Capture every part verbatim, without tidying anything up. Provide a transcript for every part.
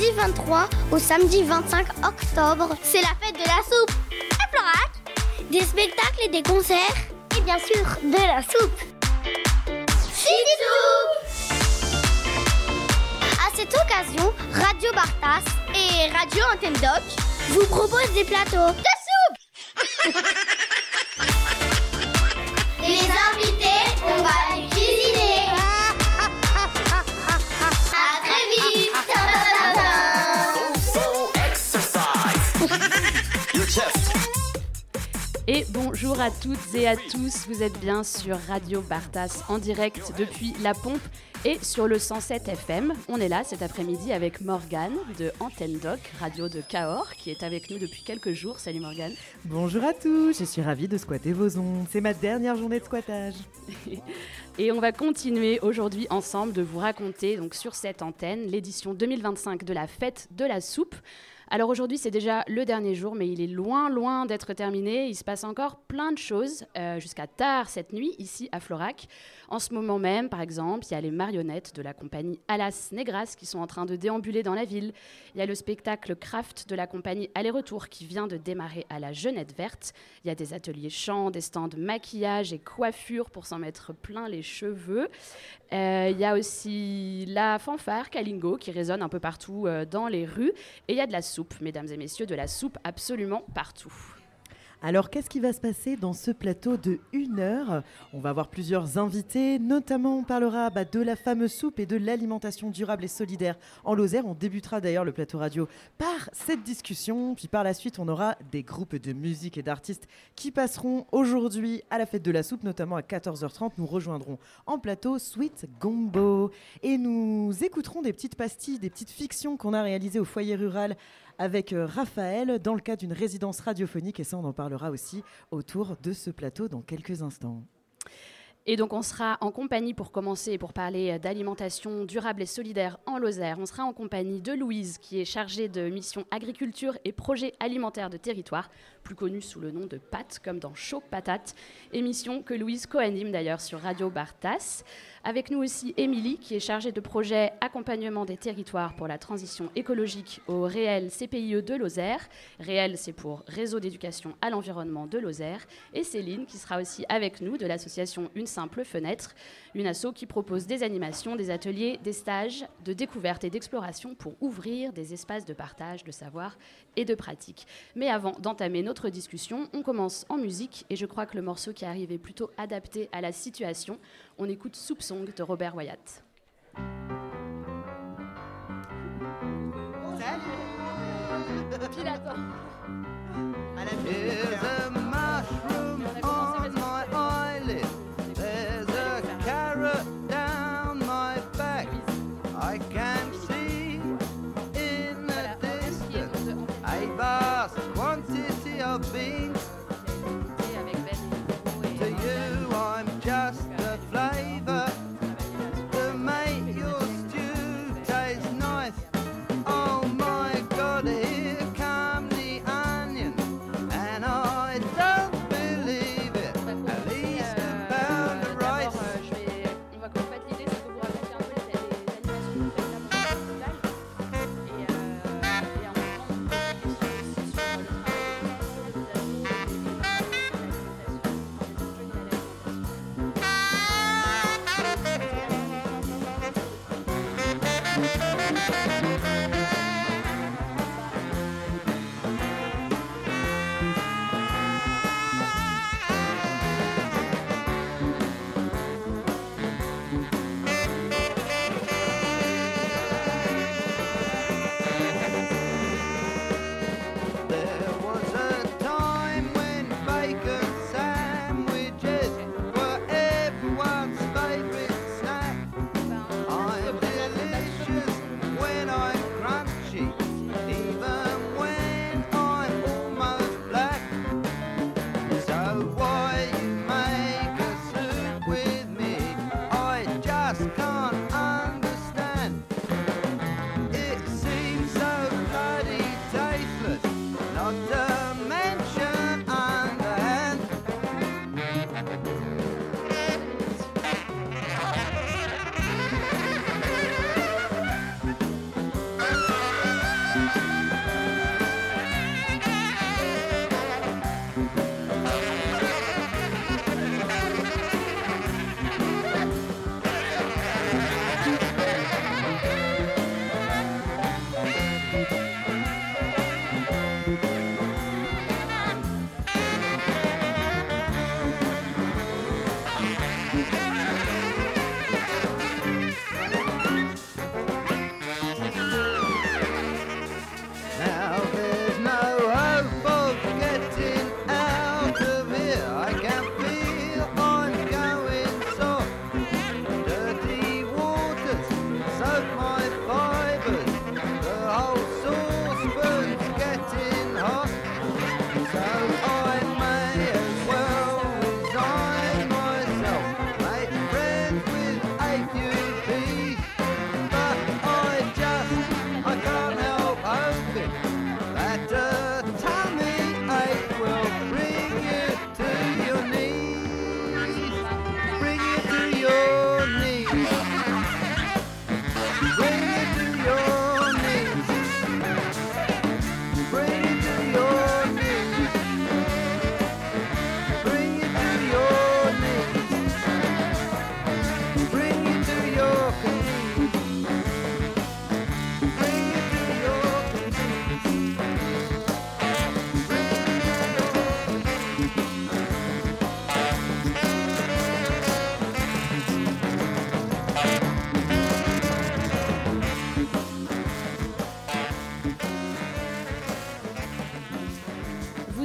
mardi vingt-trois au samedi vingt-cinq octobre. C'est la fête de la soupe à Florac. Des spectacles et des concerts. Et bien sûr, de la soupe. City Soup. À cette occasion, Radio Bartas et Radio Antenne Doc vous proposent des plateaux de soupe. Les invités, on va les cuisiner. À très vite. Et bonjour à toutes et à tous, vous êtes bien sur Radio Bartas en direct depuis La Pompe et sur le cent sept F M. On est là cet après-midi avec Morgane de Antenne Doc, radio de Cahors, qui est avec nous depuis quelques jours. Salut Morgane. Bonjour à tous, je suis ravie de squatter vos ondes. C'est ma dernière journée de squattage. Et on va continuer aujourd'hui ensemble de vous raconter donc, sur cette antenne l'édition deux mille vingt-cinq de la Fête de la Soupe. Alors aujourd'hui, c'est déjà le dernier jour, mais il est loin, loin d'être terminé. Il se passe encore plein de choses euh, jusqu'à tard cette nuit, ici à Florac. En ce moment même, par exemple, il y a les marionnettes de la compagnie Alas Negras qui sont en train de déambuler dans la ville. Il y a le spectacle Craft de la compagnie Aller-Retour qui vient de démarrer à la Jeunette Verte. Il y a des ateliers chant, des stands maquillage et coiffure pour s'en mettre plein les cheveux. Euh, il y a aussi la fanfare Kalingo qui résonne un peu partout euh, dans les rues. Et il y a de la soupe, mesdames et messieurs, de la soupe absolument partout. Alors, qu'est-ce qui va se passer dans ce plateau de une heure ? On va avoir plusieurs invités, notamment on parlera bah, de la fameuse soupe et de l'alimentation durable et solidaire en Lozère. On débutera d'ailleurs le plateau radio par cette discussion, puis par la suite on aura des groupes de musique et d'artistes qui passeront aujourd'hui à la fête de la soupe, notamment à quatorze heures trente. Nous rejoindrons en plateau Sweet Gombo et nous écouterons des petites pastilles, des petites fictions qu'on a réalisées au foyer rural avec euh, Raphaël dans le cadre d'une résidence radiophonique, et ça on en parlera aussi autour de ce plateau dans quelques instants. Et donc on sera en compagnie, pour commencer, pour parler d'alimentation durable et solidaire en Lozère, on sera en compagnie de Louise qui est chargée de mission agriculture et projets alimentaires de territoire, plus connue sous le nom de P A T, comme dans Chaud Patate, émission que Louise co-anime d'ailleurs sur Radio Bartas. Avec nous aussi Émilie qui est chargée de projet accompagnement des territoires pour la transition écologique au Réel C P I E de Lozère. Réel, c'est pour Réseau d'éducation à l'environnement de Lozère. Et Céline qui sera aussi avec nous de l'association Une Simple Fenêtre, une asso qui propose des animations, des ateliers, des stages de découverte et d'exploration pour ouvrir des espaces de partage, de savoir et de pratique. Mais avant d'entamer notre discussion, on commence en musique et je crois que le morceau qui arrive est plutôt adapté à la situation. On écoute Soup Song de Robert Wyatt. Salut. Puis attends. There's a mushroom on my eyelid. There's a carrot down my back. I can see in the distance a vast quantity of beans. To you I'm just the flavour to make your stew taste nice. Oh my God, here come the onion, and I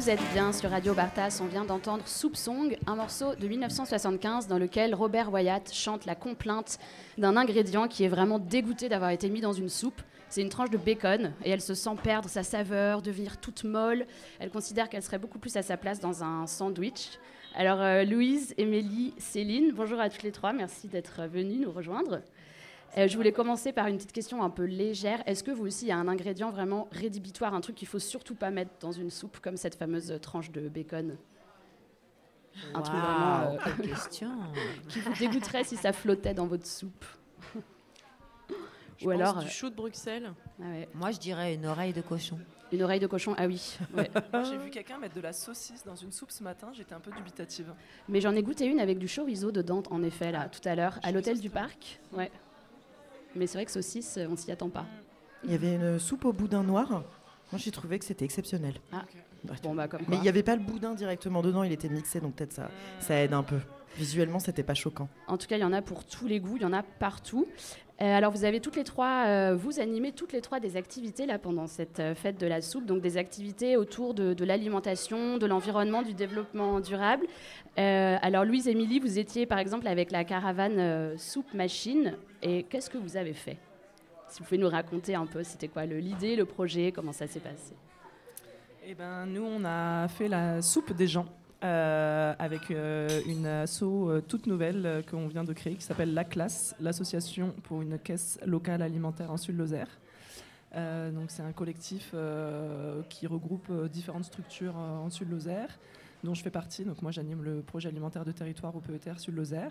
Vous êtes bien sur Radio Bartas, on vient d'entendre Soup Song, un morceau de mille neuf cent soixante-quinze dans lequel Robert Wyatt chante la complainte d'un ingrédient qui est vraiment dégoûté d'avoir été mis dans une soupe. C'est une tranche de bacon et elle se sent perdre sa saveur, devenir toute molle. Elle considère qu'elle serait beaucoup plus à sa place dans un sandwich. Alors euh, Louise, Émilie, Céline, bonjour à toutes les trois, merci d'être venues nous rejoindre. Euh, je voulais commencer par une petite question un peu légère. Est-ce que vous aussi, il y a un ingrédient vraiment rédhibitoire, un truc qu'il ne faut surtout pas mettre dans une soupe, comme cette fameuse tranche de bacon ? Un wow, truc vraiment euh, quelle question. qui vous dégoûterait si ça flottait dans votre soupe ? Je Ou pense alors du euh, chou de Bruxelles. ah ouais. Moi, je dirais une oreille de cochon. Une oreille de cochon, ah oui. Ouais. J'ai vu quelqu'un mettre de la saucisse dans une soupe ce matin, j'étais un peu dubitative. Mais j'en ai goûté une avec du chorizo dedans, en effet, là, tout à l'heure, à Chorizo, l'hôtel du c'est vrai. parc. Ouais. Mais c'est vrai que saucisse, on s'y attend pas. Il y avait une soupe au boudin noir. Moi, j'ai trouvé que c'était exceptionnel. Ah. Ok. Bref. Bon, bah, comme Mais quoi. il n'y avait pas le boudin directement dedans, il était mixé, donc peut-être ça, ça aide un peu. Visuellement, c'était pas choquant. En tout cas, il y en a pour tous les goûts, il y en a partout. Euh, alors, vous avez toutes les trois, euh, vous animez toutes les trois des activités là pendant cette euh, fête de la soupe, donc des activités autour de, de l'alimentation, de l'environnement, du développement durable. Euh, alors, Louise, Émilie, vous étiez par exemple avec la caravane euh, Soup Machine, et qu'est-ce que vous avez fait ? Si vous pouvez nous raconter un peu, c'était quoi le- l'idée, le projet, comment ça s'est passé ? Eh ben, nous, on a fait la soupe des gens euh, avec euh, une asso euh, toute nouvelle euh, qu'on vient de créer qui s'appelle La Classe, l'association pour une caisse locale alimentaire en Sud-Lozère. Euh, donc, c'est un collectif euh, qui regroupe euh, différentes structures euh, en Sud-Lozère, dont je fais partie. Donc, moi, j'anime le projet alimentaire de territoire au P E T R Sud-Lozère.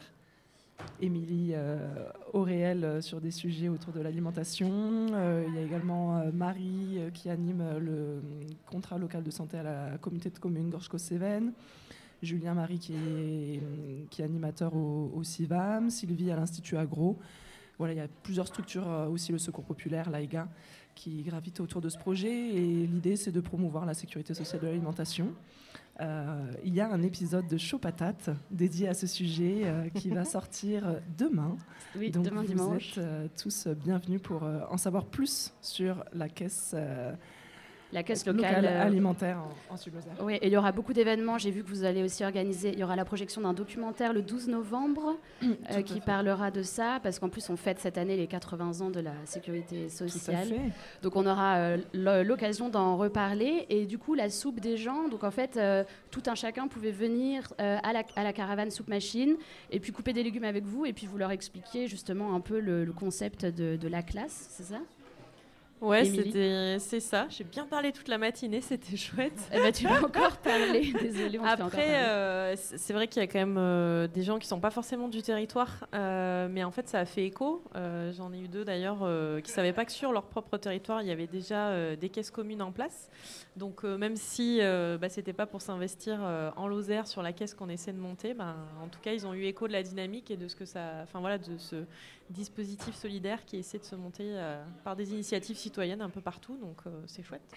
Émilie euh, au réel euh, sur des sujets autour de l'alimentation. Euh, il y a également euh, Marie euh, qui anime euh, le contrat local de santé à la communauté de communes Gorge-Caux-Cévennes. Julien Marie qui est, qui est animateur au, au CIVAM. Sylvie à l'Institut Agro. Voilà, il y a plusieurs structures, euh, aussi le Secours Populaire, l'A I G A, qui gravitent autour de ce projet. Et l'idée, c'est de promouvoir la sécurité sociale de l'alimentation. Euh, il y a un épisode de Chaud Patate dédié à ce sujet euh, qui va sortir demain. Oui, Donc demain vous dimanche. êtes euh, tous bienvenus pour euh, en savoir plus sur la caisse euh, La caisse locale, locale. euh, alimentaire en, en Sud-Lozère. Oui, et il y aura beaucoup d'événements. J'ai vu que vous allez aussi organiser. Il y aura la projection d'un documentaire le douze novembre euh, Tout à qui fait. parlera de ça, parce qu'en plus on fête cette année les quatre-vingts ans de la sécurité Tout à sociale. fait. Donc on aura euh, l- l'occasion d'en reparler. Et du coup, la soupe des gens. Donc en fait, euh, tout un chacun pouvait venir euh, à, la, à la caravane Soup Machine et puis couper des légumes avec vous et puis vous leur expliquer justement un peu le, le concept de, de la classe, c'est ça ? Ouais, Émilie c'était, c'est ça. J'ai bien parlé toute la matinée, c'était chouette. Eh ben, tu vas encore parler. Désolée, on te fait encore Après, parler. euh, c- c'est vrai qu'il y a quand même euh, des gens qui sont pas forcément du territoire, euh, mais en fait, ça a fait écho. Euh, j'en ai eu deux d'ailleurs euh, qui savaient pas que sur leur propre territoire, il y avait déjà euh, des caisses communes en place. Donc, euh, même si euh, bah, c'était pas pour s'investir euh, en Lozère sur la caisse qu'on essaie de monter, bah, en tout cas, ils ont eu écho de la dynamique et de ce que ça, enfin voilà, de ce dispositif solidaire qui essaie de se monter euh, par des initiatives citoyennes un peu partout. Donc, euh, c'est chouette.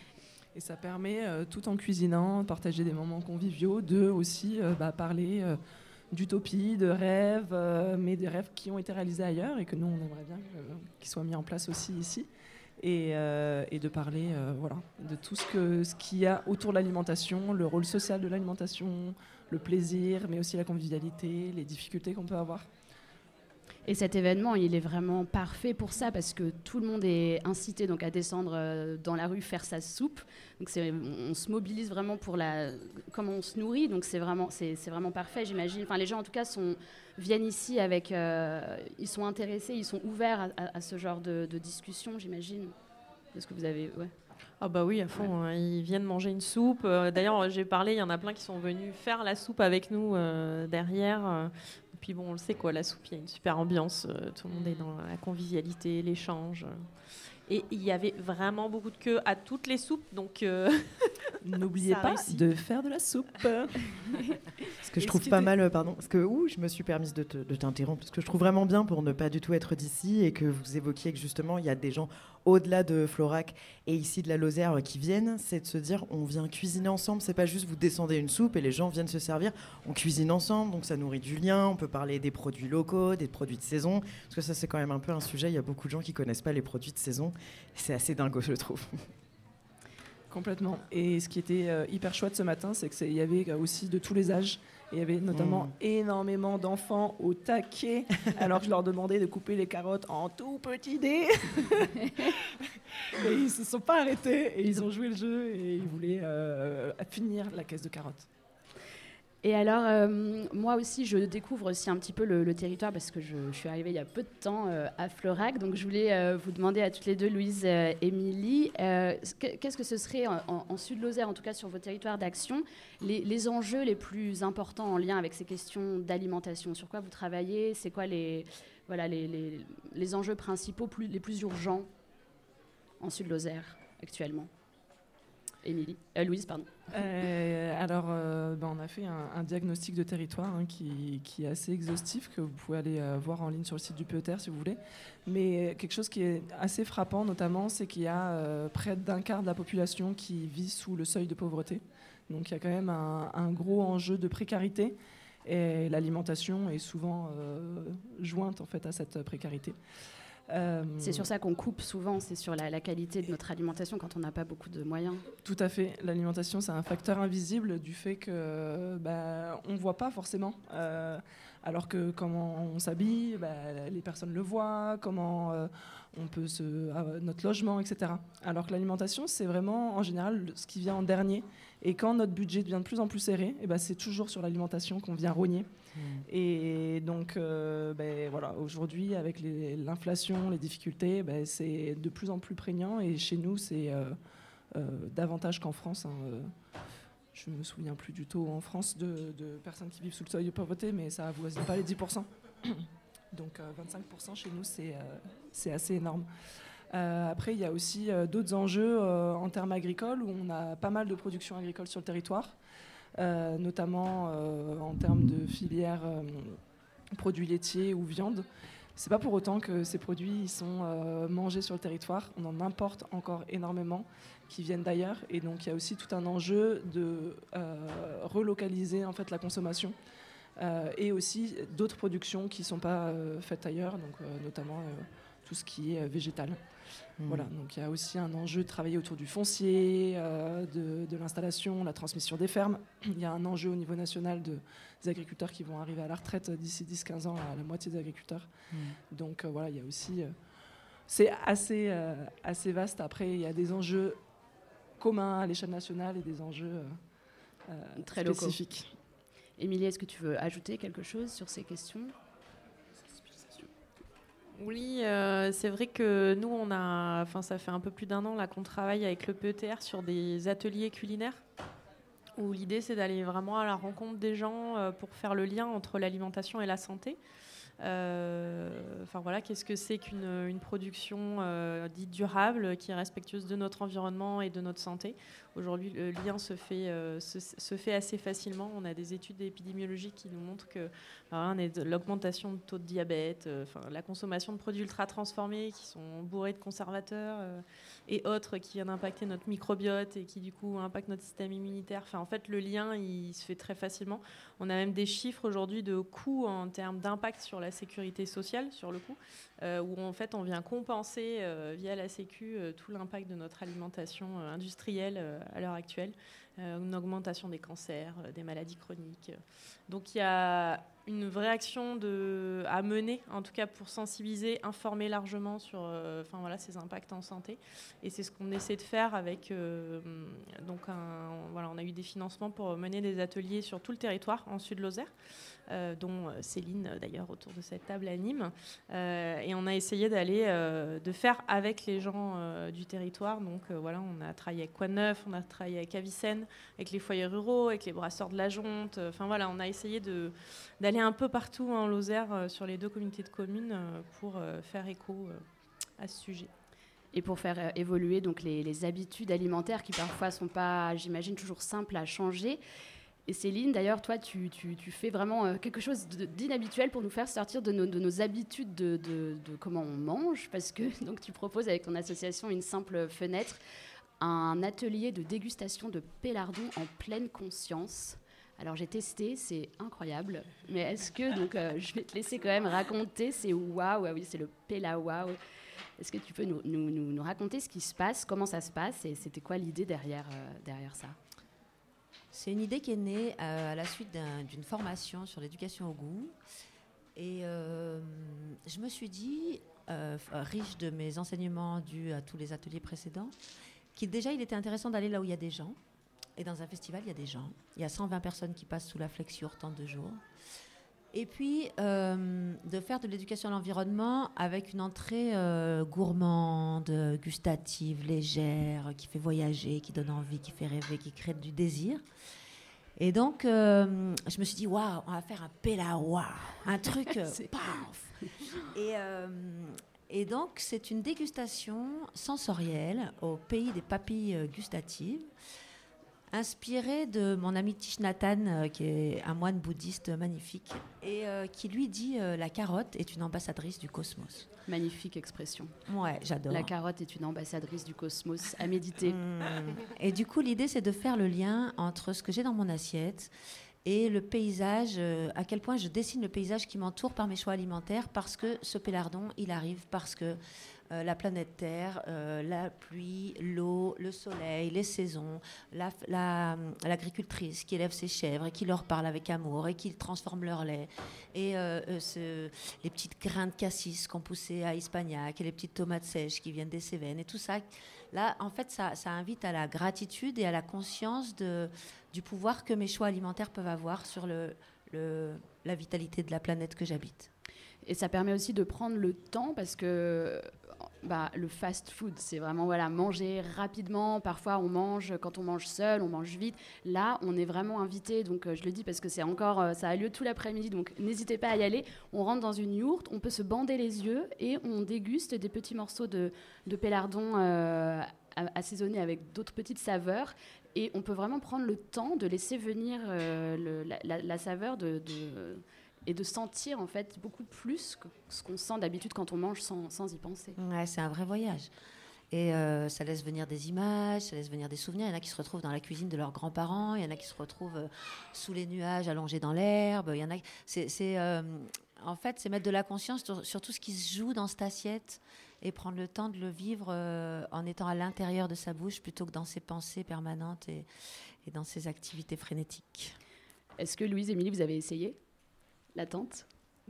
Et ça permet, euh, tout en cuisinant, de partager des moments conviviaux, de aussi euh, bah, parler euh, d'utopie, de rêves, euh, mais des rêves qui ont été réalisés ailleurs et que nous, on aimerait bien euh, qu'ils soient mis en place aussi ici. Et, euh, et de parler euh, voilà, de tout ce que ce qu'il y a autour de l'alimentation, le rôle social de l'alimentation, le plaisir, mais aussi la convivialité, les difficultés qu'on peut avoir. Et cet événement, il est vraiment parfait pour ça parce que tout le monde est incité donc à descendre euh, dans la rue faire sa soupe. Donc c'est, on, on se mobilise vraiment pour la comment on se nourrit. Donc c'est vraiment c'est, c'est vraiment parfait, j'imagine. Enfin les gens en tout cas sont viennent ici avec euh, ils sont intéressés, ils sont ouverts à, à, à ce genre de, de discussion, j'imagine. Est-ce que vous avez ouais. Ah bah oui, à fond, hein, ils viennent manger une soupe. Euh, D'ailleurs, j'ai parlé, il y en a plein qui sont venus faire la soupe avec nous euh, derrière. euh. Et puis bon, on le sait quoi, la soupe, il y a une super ambiance. euh, tout le monde est dans la convivialité, l'échange. euh. Et il y avait vraiment beaucoup de queues à toutes les soupes, donc euh, N'oubliez Ça a pas réussi. de faire de la soupe. Ce que je Et trouve ce qui pas était- mal, euh, pardon, parce que ouh, je me suis permise de, te- de t'interrompre, parce que je trouve vraiment bien pour ne pas du tout être d'ici et que vous évoquiez que justement il y a des gens au-delà de Florac et ici de la Lozère euh, qui viennent, c'est de se dire on vient cuisiner ensemble, c'est pas juste vous descendez une soupe et les gens viennent se servir, on cuisine ensemble, donc ça nourrit du lien, on peut parler des produits locaux, des produits de saison, parce que ça c'est quand même un peu un sujet, il y a beaucoup de gens qui connaissent pas les produits de saison, c'est assez dingo je trouve. Complètement. Et ce qui était euh, hyper chouette ce matin, c'est qu'il y avait aussi de tous les âges. Et il y avait notamment Mmh. énormément d'enfants au taquet, alors que je leur demandais de couper les carottes en tout petits dés. Et ils ne se sont pas arrêtés, et ils ont joué le jeu, et ils voulaient euh, finir la caisse de carottes. Et alors, euh, moi aussi, je découvre aussi un petit peu le, le territoire parce que je, je suis arrivée il y a peu de temps euh, à Florac. Donc, je voulais euh, vous demander à toutes les deux, Louise et Émilie, euh, que- qu'est-ce que ce serait en, en- en Sud-Lozère, en tout cas sur vos territoires d'action, les, les enjeux les plus importants en lien avec ces questions d'alimentation? Sur quoi vous travaillez? C'est quoi les, voilà, les, les, les enjeux principaux plus, les plus urgents en Sud-Lozère actuellement? Émilie, euh, Louise, pardon. Euh, alors, euh, ben, on a fait un, un diagnostic de territoire hein, qui, qui est assez exhaustif, que vous pouvez aller euh, voir en ligne sur le site du P E T R si vous voulez. Mais quelque chose qui est assez frappant, notamment, c'est qu'il y a euh, près d'un quart de la population qui vit sous le seuil de pauvreté. Donc, il y a quand même un, un gros enjeu de précarité. Et l'alimentation est souvent euh, jointe en fait, à cette précarité. Euh, C'est sur ça qu'on coupe souvent, c'est sur la, la qualité de notre alimentation quand on n'a pas beaucoup de moyens. Tout à fait. L'alimentation, c'est un facteur invisible du fait que bah, on ne voit pas forcément. Euh, alors que comment on s'habille, bah, les personnes le voient, comment euh, on peut se, euh, notre logement, et cetera. Alors que l'alimentation, c'est vraiment en général ce qui vient en dernier. Et quand notre budget devient de plus en plus serré, et bah, c'est toujours sur l'alimentation qu'on vient rogner. Mmh. Et donc, euh, ben, voilà, aujourd'hui, avec les, l'inflation, les difficultés, ben, c'est de plus en plus prégnant. Et chez nous, c'est euh, euh, davantage qu'en France. Hein, euh, je ne me souviens plus du tout en France de, de personnes qui vivent sous le seuil de pauvreté, mais ça avoisine pas les dix pour cent. Donc, euh, vingt-cinq pour cent chez nous, c'est, euh, c'est assez énorme. Euh, après, il y a aussi euh, d'autres enjeux euh, en termes agricoles, où on a pas mal de production agricole sur le territoire. Euh, notamment euh, en termes de filières euh, produits laitiers ou viande. C'est pas pour autant que ces produits ils sont euh, mangés sur le territoire. On en importe encore énormément qui viennent d'ailleurs. Et donc il y a aussi tout un enjeu de euh, relocaliser en fait, la consommation euh, et aussi d'autres productions qui ne sont pas euh, faites ailleurs, donc, euh, notamment euh, tout ce qui est euh, végétal. Mmh. Voilà, donc il y a aussi un enjeu de travailler autour du foncier, euh, de, de l'installation, la transmission des fermes. Il y a un enjeu au niveau national de, des agriculteurs qui vont arriver à la retraite d'ici dix à quinze ans, à la moitié des agriculteurs. Mmh. Donc euh, voilà, il y a aussi... Euh, c'est assez, euh, assez vaste. Après, il y a des enjeux communs à l'échelle nationale et des enjeux euh, euh, très spécifiques. Locaux. Émilie, est-ce que tu veux ajouter quelque chose sur ces questions ? Oui, euh, c'est vrai que nous, on a, enfin, ça fait un peu plus d'un an là qu'on travaille avec le P E T R sur des ateliers culinaires où l'idée c'est d'aller vraiment à la rencontre des gens euh, pour faire le lien entre l'alimentation et la santé. Euh, enfin voilà, qu'est-ce que c'est qu'une une production euh, dite durable, qui est respectueuse de notre environnement et de notre santé. Aujourd'hui, le lien se fait, euh, se, se fait assez facilement. On a des études épidémiologiques qui nous montrent que voilà, on est de l'augmentation de taux de diabète, euh, enfin, la consommation de produits ultra transformés qui sont bourrés de conservateurs euh, et autres qui viennent impacter notre microbiote et qui du coup impactent notre système immunitaire. Enfin, en fait, le lien, il se fait très facilement. On a même des chiffres aujourd'hui de coûts en termes d'impact sur la sécurité sociale, sur le coup, euh, où en fait on vient compenser euh, via la Sécu euh, tout l'impact de notre alimentation euh, industrielle euh, à l'heure actuelle, euh, une augmentation des cancers, euh, des maladies chroniques. Donc il y a une vraie action de, à mener, en tout cas pour sensibiliser, informer largement sur euh, enfin, voilà, ces impacts en santé. Et c'est ce qu'on essaie de faire avec... Euh, donc un, voilà, on a eu des financements pour mener des ateliers sur tout le territoire en Sud-Lozère, euh, dont Céline, d'ailleurs, autour de cette table anime. Euh, et on a essayé d'aller, euh, de faire avec les gens euh, du territoire. Donc euh, voilà, on a travaillé avec Quoi de Neuf, on a travaillé avec Avicenne, avec les foyers ruraux, avec les brasseurs de la Jonte. Enfin voilà, on a essayé de, d'aller un peu partout en Lozère euh, sur les deux communautés de communes euh, pour euh, faire écho euh, à ce sujet. Et pour faire euh, évoluer donc, les, les habitudes alimentaires qui parfois ne sont pas, j'imagine, toujours simples à changer. Et Céline, d'ailleurs, toi, tu, tu, tu fais vraiment euh, quelque chose de, d'inhabituel pour nous faire sortir de nos, de nos habitudes de, de, de comment on mange, parce que donc, tu proposes avec ton association Une Simple Fenêtre un atelier de dégustation de pélardon en pleine conscience. Alors j'ai testé, c'est incroyable, mais est-ce que, donc euh, je vais te laisser quand même raconter, c'est waouh, ah oui, c'est le péla waouh. Est-ce que tu peux nous, nous, nous, nous raconter ce qui se passe, comment ça se passe et c'était quoi l'idée derrière, euh, derrière ça? C'est une idée qui est née euh, à la suite d'un- d'une formation sur l'éducation au goût. Et euh, je me suis dit, euh, f- riche de mes enseignements dus à tous les ateliers précédents, qu'il déjà il était intéressant d'aller là où il y a des gens. Et dans un festival, il y a des gens. Il y a cent vingt personnes qui passent sous la flexure tant de jours. Et puis, euh, de faire de l'éducation à l'environnement avec une entrée euh, gourmande, gustative, légère, qui fait voyager, qui donne envie, qui fait rêver, qui crée du désir. Et donc, euh, je me suis dit, waouh, on va faire un pelawa, un truc, euh, paf. Et, euh, et donc, c'est une dégustation sensorielle au pays des papilles euh, gustatives, inspirée de mon ami Thich Nhat Hanh, euh, qui est un moine bouddhiste magnifique, et euh, qui lui dit euh, la carotte est une ambassadrice du cosmos. Magnifique expression. Ouais, j'adore. La carotte est une ambassadrice du cosmos à méditer. Mmh. Et du coup, l'idée, c'est de faire le lien entre ce que j'ai dans mon assiette et le paysage, euh, à quel point je dessine le paysage qui m'entoure par mes choix alimentaires, parce que ce pélardon, il arrive parce que euh, la planète Terre, euh, la pluie, l'eau, le soleil, les saisons, la- la- l'agricultrice qui élève ses chèvres et qui leur parle avec amour et qui transforme leur lait, et euh, euh, ce- les petites grains de cassis qu'on poussait à Hispagnac et les petites tomates sèches qui viennent des Cévennes et tout ça. Là, en fait, ça, ça invite à la gratitude et à la conscience de, du pouvoir que mes choix alimentaires peuvent avoir sur le, le- la vitalité de la planète que j'habite. Et ça permet aussi de prendre le temps parce que bah, le fast food, c'est vraiment voilà, manger rapidement. Parfois, on mange, quand on mange seul, on mange vite. Là, on est vraiment invité. Donc, euh, je le dis parce que c'est encore, euh, ça a lieu tout l'après-midi. Donc, n'hésitez pas à y aller. On rentre dans une yourte, on peut se bander les yeux et on déguste des petits morceaux de, de pélardon euh, a- assaisonnés avec d'autres petites saveurs. Et on peut vraiment prendre le temps de laisser venir euh, le- la, la- la saveur de... de et de sentir en fait beaucoup plus que ce qu'on sent d'habitude quand on mange sans, sans y penser. Ouais, c'est un vrai voyage. Et euh, ça laisse venir des images, ça laisse venir des souvenirs. Il y en a qui se retrouvent dans la cuisine de leurs grands-parents, il y en a qui se retrouvent euh, sous les nuages, allongés dans l'herbe. Il y en a. C'est, c'est, euh, en fait, c'est mettre de la conscience sur, sur tout ce qui se joue dans cette assiette et prendre le temps de le vivre euh, en étant à l'intérieur de sa bouche plutôt que dans ses pensées permanentes et, et dans ses activités frénétiques. Est-ce que Louise, Émilie, vous avez essayé la tente?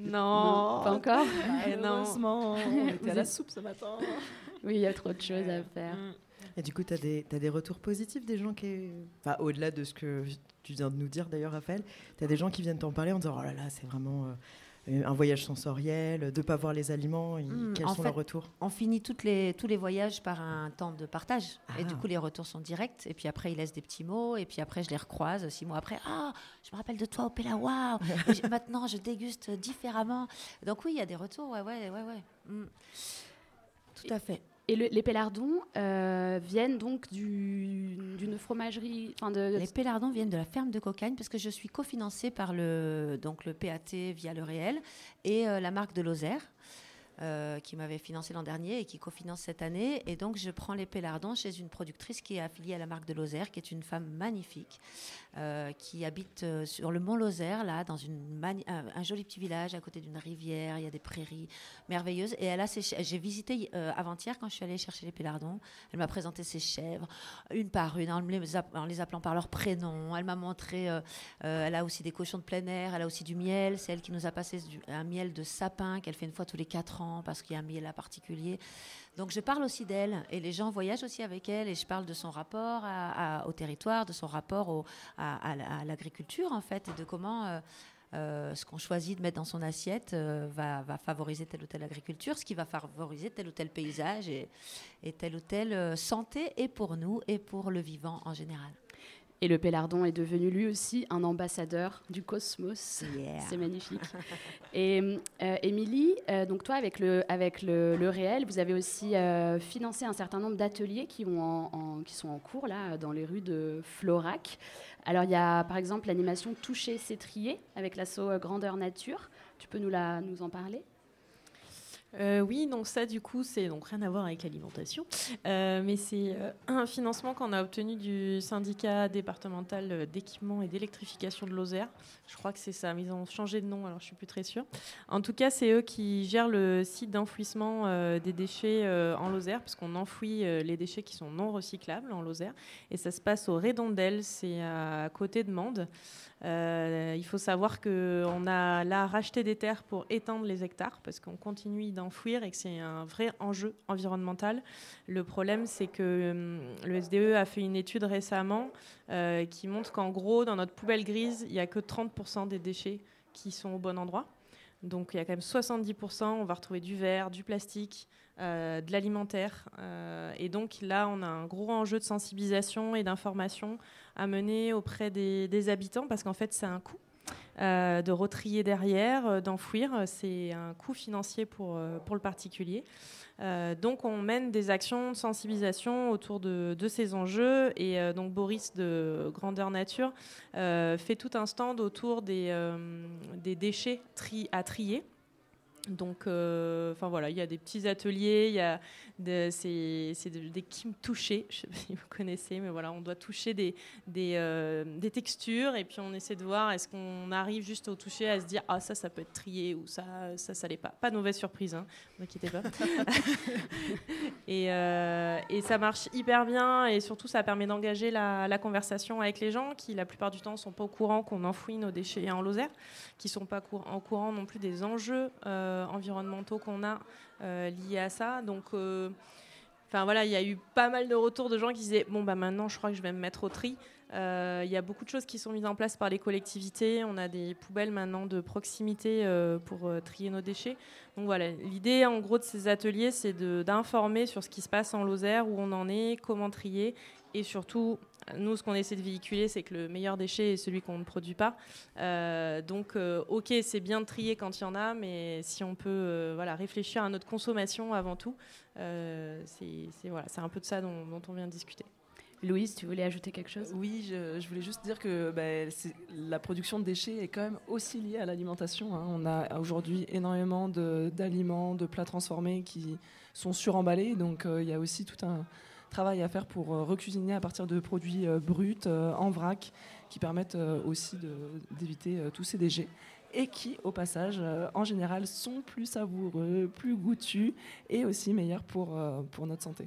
Non. Pas encore? Eh non. Heureusement, on était à la soupe ce matin. Oui, il y a trop de choses à faire. Mm. Et du coup, tu as des, t'as des retours positifs des gens qui... Enfin, au-delà de ce que tu viens de nous dire d'ailleurs, Raphaël, tu as des gens qui viennent t'en parler en disant « Oh là là, c'est vraiment euh, un voyage sensoriel, de ne pas voir les aliments. Ils- Mm, quels en sont fait, leurs retours ?» On finit toutes les, tous les voyages par un temps de partage. Ah. Et du coup, les retours sont directs. Et puis après, ils laissent des petits mots. Et puis après, je les recroise six mois après. Ah, je me rappelle de toi au Pelawa. Et j'ai- Maintenant, je déguste différemment. Donc oui, il y a des retours. Ouais, ouais, ouais, ouais. Mm. Tout à fait. Et le- les pélardons euh, viennent donc du- d'une fromagerie... enfin de, Les pélardons viennent de la ferme de Cocagne parce que je suis cofinancée par le, donc le P A T via le réel et euh, la marque de Lozère. Euh, qui m'avait financé l'an dernier et qui cofinance cette année. Et donc, je prends les pélardons chez une productrice qui est affiliée à la marque de Lozère, qui est une femme magnifique, euh, qui habite euh, sur le mont Lozère, là, dans une mani- un, un joli petit village à côté d'une rivière. Il y a des prairies merveilleuses. Et elle a ses chè- j'ai visité euh, avant-hier quand je suis allée chercher les pélardons. Elle m'a présenté ses chèvres, une par une, en les, app- en les appelant par leur prénom. Elle m'a montré, euh, euh, elle a aussi des cochons de plein air, elle a aussi du miel. C'est elle qui nous a passé du- un miel de sapin qu'elle fait une fois tous les quatre ans parce qu'il y a un miel à particulier. Donc je parle aussi d'elle et les gens voyagent aussi avec elle et je parle de son rapport à, à, au territoire, de son rapport au, à, à, à l'agriculture en fait et de comment euh, euh, ce qu'on choisit de mettre dans son assiette euh, va, va favoriser telle ou telle agriculture, ce qui va favoriser tel ou tel paysage et, et telle ou telle euh, santé et pour nous et pour le vivant en général. Et le pélardon est devenu lui aussi un ambassadeur du cosmos. Yeah. C'est magnifique. Et euh, Émilie, euh, donc toi avec le avec le, le réel, vous avez aussi euh, financé un certain nombre d'ateliers qui ont en, en- qui sont en cours là dans les rues de Florac. Alors il y a par exemple l'animation Toucher, c'est trier avec l'asso euh, Grandeur Nature. Tu peux nous la nous en parler? Euh, oui, donc ça, du coup, c'est donc rien à voir avec l'alimentation, euh, mais c'est euh, un financement qu'on a obtenu du syndicat départemental d'équipement et d'électrification de Lozère. Je crois que c'est ça, mais ils ont changé de nom, alors je suis plus très sûre. En tout cas, c'est eux qui gèrent le site d'enfouissement euh, des déchets euh, en Lozère, parce qu'on enfouit euh, les déchets qui sont non recyclables en Lozère, et ça se passe au Redondel, c'est à côté de Mende. Euh, il faut savoir qu'on a là racheté des terres pour étendre les hectares parce qu'on continue d'enfouir et que c'est un vrai enjeu environnemental. Le problème, c'est que hum, le S D E a fait une étude récemment euh, qui montre qu'en gros, dans notre poubelle grise, il n'y a que trente pour cent des déchets qui sont au bon endroit. Donc il y a quand même soixante-dix pour cent, on va retrouver du verre, du plastique, euh, de l'alimentaire. Euh, et donc là, on a un gros enjeu de sensibilisation et d'information à mener auprès des, des habitants, parce qu'en fait, c'est un coût euh, de retrier derrière, euh, d'enfouir. C'est un coût financier pour, euh, pour le particulier. Euh, donc on mène des actions de sensibilisation autour de, de ces enjeux. Et euh, donc Boris de Grandeur Nature euh, fait tout un stand autour des, euh, des déchets tri- à trier. Donc, euh, enfin voilà, il y a des petits ateliers, il y a de, c'est, c'est de- des kim touchés, je sais pas si vous connaissez, mais voilà, on doit toucher des, des, euh, des textures et puis on essaie de voir est-ce qu'on arrive juste au toucher à se dire ah ça, ça peut être trié ou ça, ça, ça l'est pas. Pas de mauvaise surprise, hein, ne vous inquiétez pas. et, euh, et ça marche hyper bien et surtout ça permet d'engager la, la conversation avec les gens qui la plupart du temps sont pas au courant qu'on enfouit nos déchets en Lozère, qui sont pas cour- en courant non plus des enjeux euh, environnementaux qu'on a euh, liés à ça. Donc, euh, enfin voilà, il y a eu pas mal de retours de gens qui disaient bon bah maintenant je crois que je vais me mettre au tri. Euh, Il y a beaucoup de choses qui sont mises en place par les collectivités. On a des poubelles maintenant de proximité euh, pour euh, trier nos déchets. Donc voilà, l'idée en gros de ces ateliers, c'est de, d'informer sur ce qui se passe en Lozère, où on en est, comment trier, et surtout, nous, ce qu'on essaie de véhiculer, c'est que le meilleur déchet est celui qu'on ne produit pas. Euh, donc, euh, ok, c'est bien de trier quand il y en a, mais si on peut euh, voilà, réfléchir à notre consommation avant tout, euh, c'est, c'est, voilà, c'est un peu de ça dont, dont on vient de discuter. Louise, tu voulais ajouter quelque chose ? Oui, je, je voulais juste dire que bah, c'est- la production de déchets est quand même aussi liée à l'alimentation, hein. On a aujourd'hui énormément de- d'aliments, de plats transformés qui sont suremballés, donc euh, il y a aussi tout un travail à faire pour euh, recuisiner à partir de produits euh, bruts, euh, en vrac, qui permettent euh, aussi de- d'éviter euh, tous ces déchets. Et qui, au passage, euh, en général, sont plus savoureux, plus goûtus et aussi meilleurs pour, euh, pour notre santé.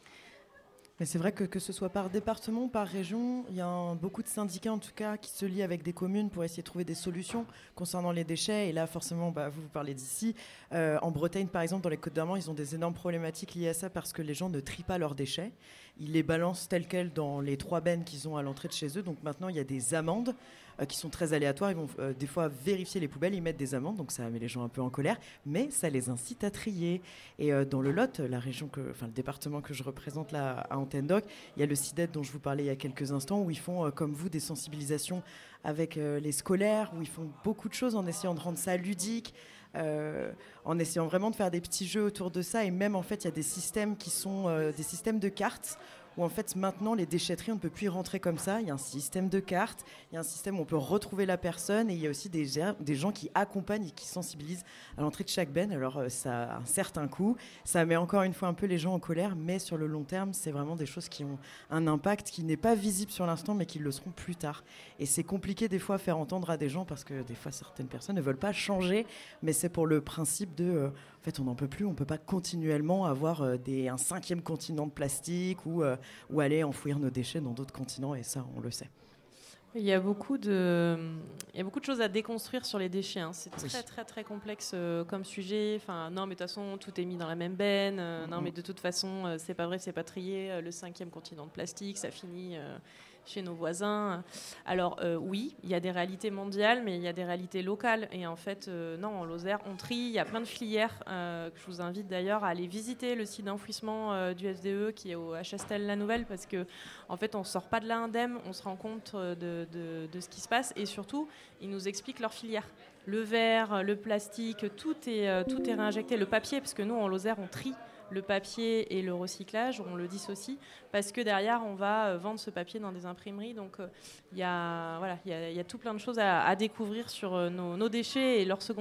Mais c'est vrai que que ce soit par département ou par région, il y a un- beaucoup de syndicats en tout cas qui se lient avec des communes pour essayer de trouver des solutions concernant les déchets. Et là, forcément, bah, vous, vous parlez d'ici. Euh, en Bretagne, par exemple, dans les Côtes-d'Armor, ils ont des énormes problématiques liées à ça parce que les gens ne trient pas leurs déchets. Ils les balancent tels quels dans les trois bennes qu'ils ont à l'entrée de chez eux. Donc maintenant, il y a des amendes euh, qui sont très aléatoires. Ils vont euh, des fois vérifier les poubelles, ils mettent des amendes. Donc ça met les gens un peu en colère. Mais ça les incite à trier. Et euh, dans le Lot, la région que, enfin le département que je représente là à Antenne Doc, il y a le CIDET dont je vous parlais il y a quelques instants où ils font, euh, comme vous, des sensibilisations avec euh, les scolaires, où ils font beaucoup de choses en essayant de rendre ça ludique, euh, en essayant vraiment de faire des petits jeux autour de ça. Et même, en fait, il y a des systèmes qui sont euh, des systèmes de cartes où en fait maintenant les déchetteries on ne peut plus y rentrer comme ça, il y a un système de cartes, il y a un système où on peut retrouver la personne et il y a aussi des, des gens qui accompagnent et qui sensibilisent à l'entrée de chaque benne. Alors euh, ça a un certain coût, ça met encore une fois un peu les gens en colère, mais sur le long terme c'est vraiment des choses qui ont un impact qui n'est pas visible sur l'instant mais qui le seront plus tard. Et c'est compliqué des fois à faire entendre à des gens parce que des fois certaines personnes ne veulent pas changer, mais c'est pour le principe de euh, en fait on n'en peut plus, on ne peut pas continuellement avoir euh, des, un cinquième continent de plastique ou euh, ou aller enfouir nos déchets dans d'autres continents, et ça, on le sait. Il y a beaucoup de, il y a beaucoup de choses à déconstruire sur les déchets, hein. C'est très, Oui. très, très complexe euh, comme sujet. Enfin, non, mais de toute façon, tout est mis dans la même benne. Euh, non, mais de toute façon, euh, c'est pas vrai, c'est pas trié. Euh, le cinquième continent de plastique, ça finit euh, chez nos voisins. Alors, euh, oui, il y a des réalités mondiales, mais il y a des réalités locales. Et en fait, euh, non, en Lozère, on trie. Il y a plein de filières euh, que je vous invite d'ailleurs à aller visiter le site d'enfouissement euh, du S D E qui est au H S T L La Nouvelle, parce que en fait, on sort pas de là indemne, on se rend compte de, de, de ce qui se passe, et surtout, ils nous expliquent leur filière. Le verre, le plastique, tout est, euh, tout est réinjecté. Le papier, parce que nous, en Lozère, on trie le papier et le recyclage, on le dissocie, parce que derrière, on va euh, vendre ce papier dans des imprimeries. Donc, il euh, y, a, voilà, y, a, y a tout plein de choses à, à découvrir sur euh, nos, nos déchets et leur seconde vie.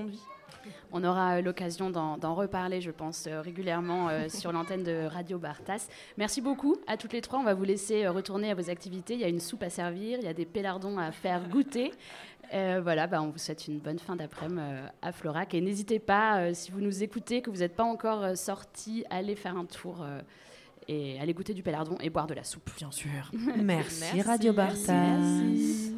On aura euh, l'occasion d'en, d'en reparler, je pense, euh, régulièrement euh, sur l'antenne de Radio Bartas. Merci beaucoup à toutes les trois. On va vous laisser euh, retourner à vos activités. Il y a une soupe à servir, il y a des pélardons à faire goûter. Euh, voilà, bah, on vous souhaite une bonne fin d'après-midi euh, à Florac. Et n'hésitez pas, euh, si vous nous écoutez, que vous n'êtes pas encore euh, sortis, allez faire un tour euh, et allez goûter du pélardon et boire de la soupe. Bien sûr. Merci, Merci, Radio Bartas. merci.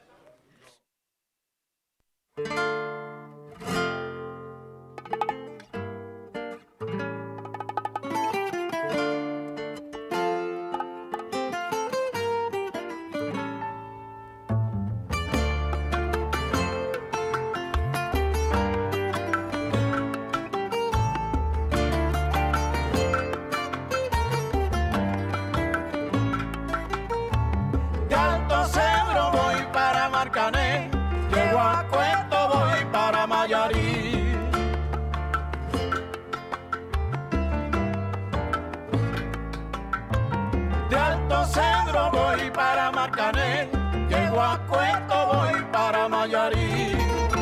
De Alto Cedro voy para Marcané, llego a Cueto voy para Mayarí. De Alto Cedro voy para Marcané, llego a Cueto voy para Mayarí.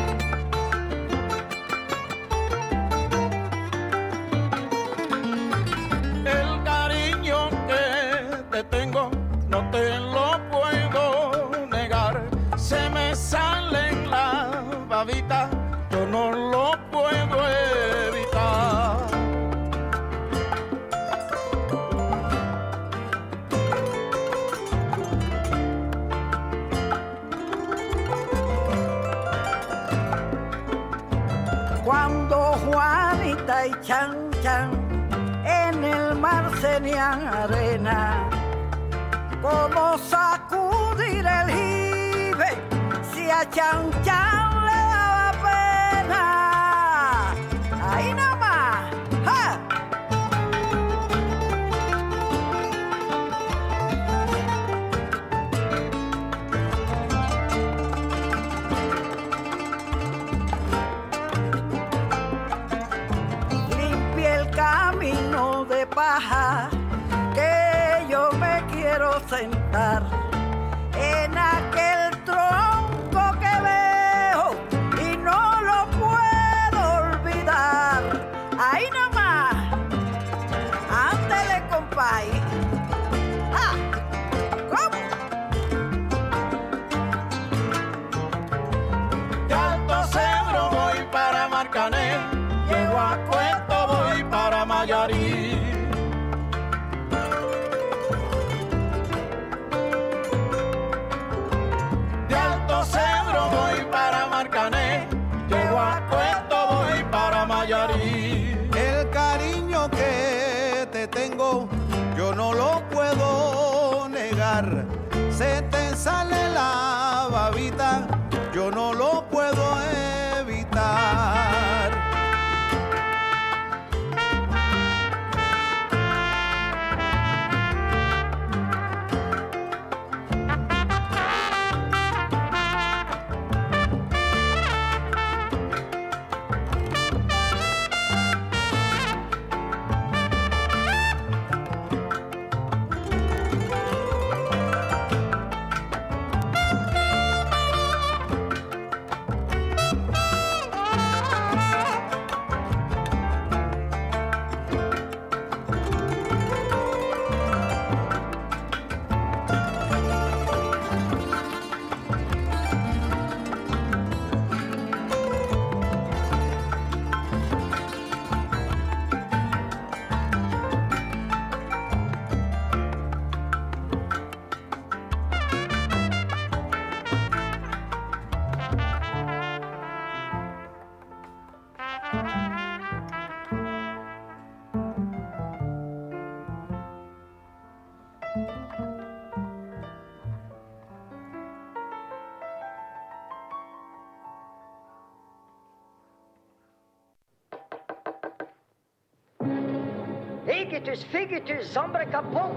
El cariño que te tengo no te lo puedo negar, se me sale en la babita, yo no lo puedo evitar. Cuando Juanita y Chan Chan en el mar tenían arena, como sacudir el jibe si a Chan Chan le daba pena. Ahí nada más. ¡Ja! Limpie el camino de paja, que yo me quiero sentar en aquel tronco que veo y no lo puedo olvidar. Ahí nomás, ándele, compay. ¡Ah! ¿Cómo? De Alto Cedro voy para Marcané, llego a Cueto voy para Mayarí. De Alto Cedro voy para Marcané, llego a Cueto voy para Mayarí. El cariño que te tengo, yo no lo puedo negar. Se te sale la babita, yo no lo puedo evitar. Figetus, figetus, zambre capot.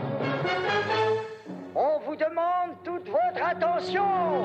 On vous demande toute votre attention.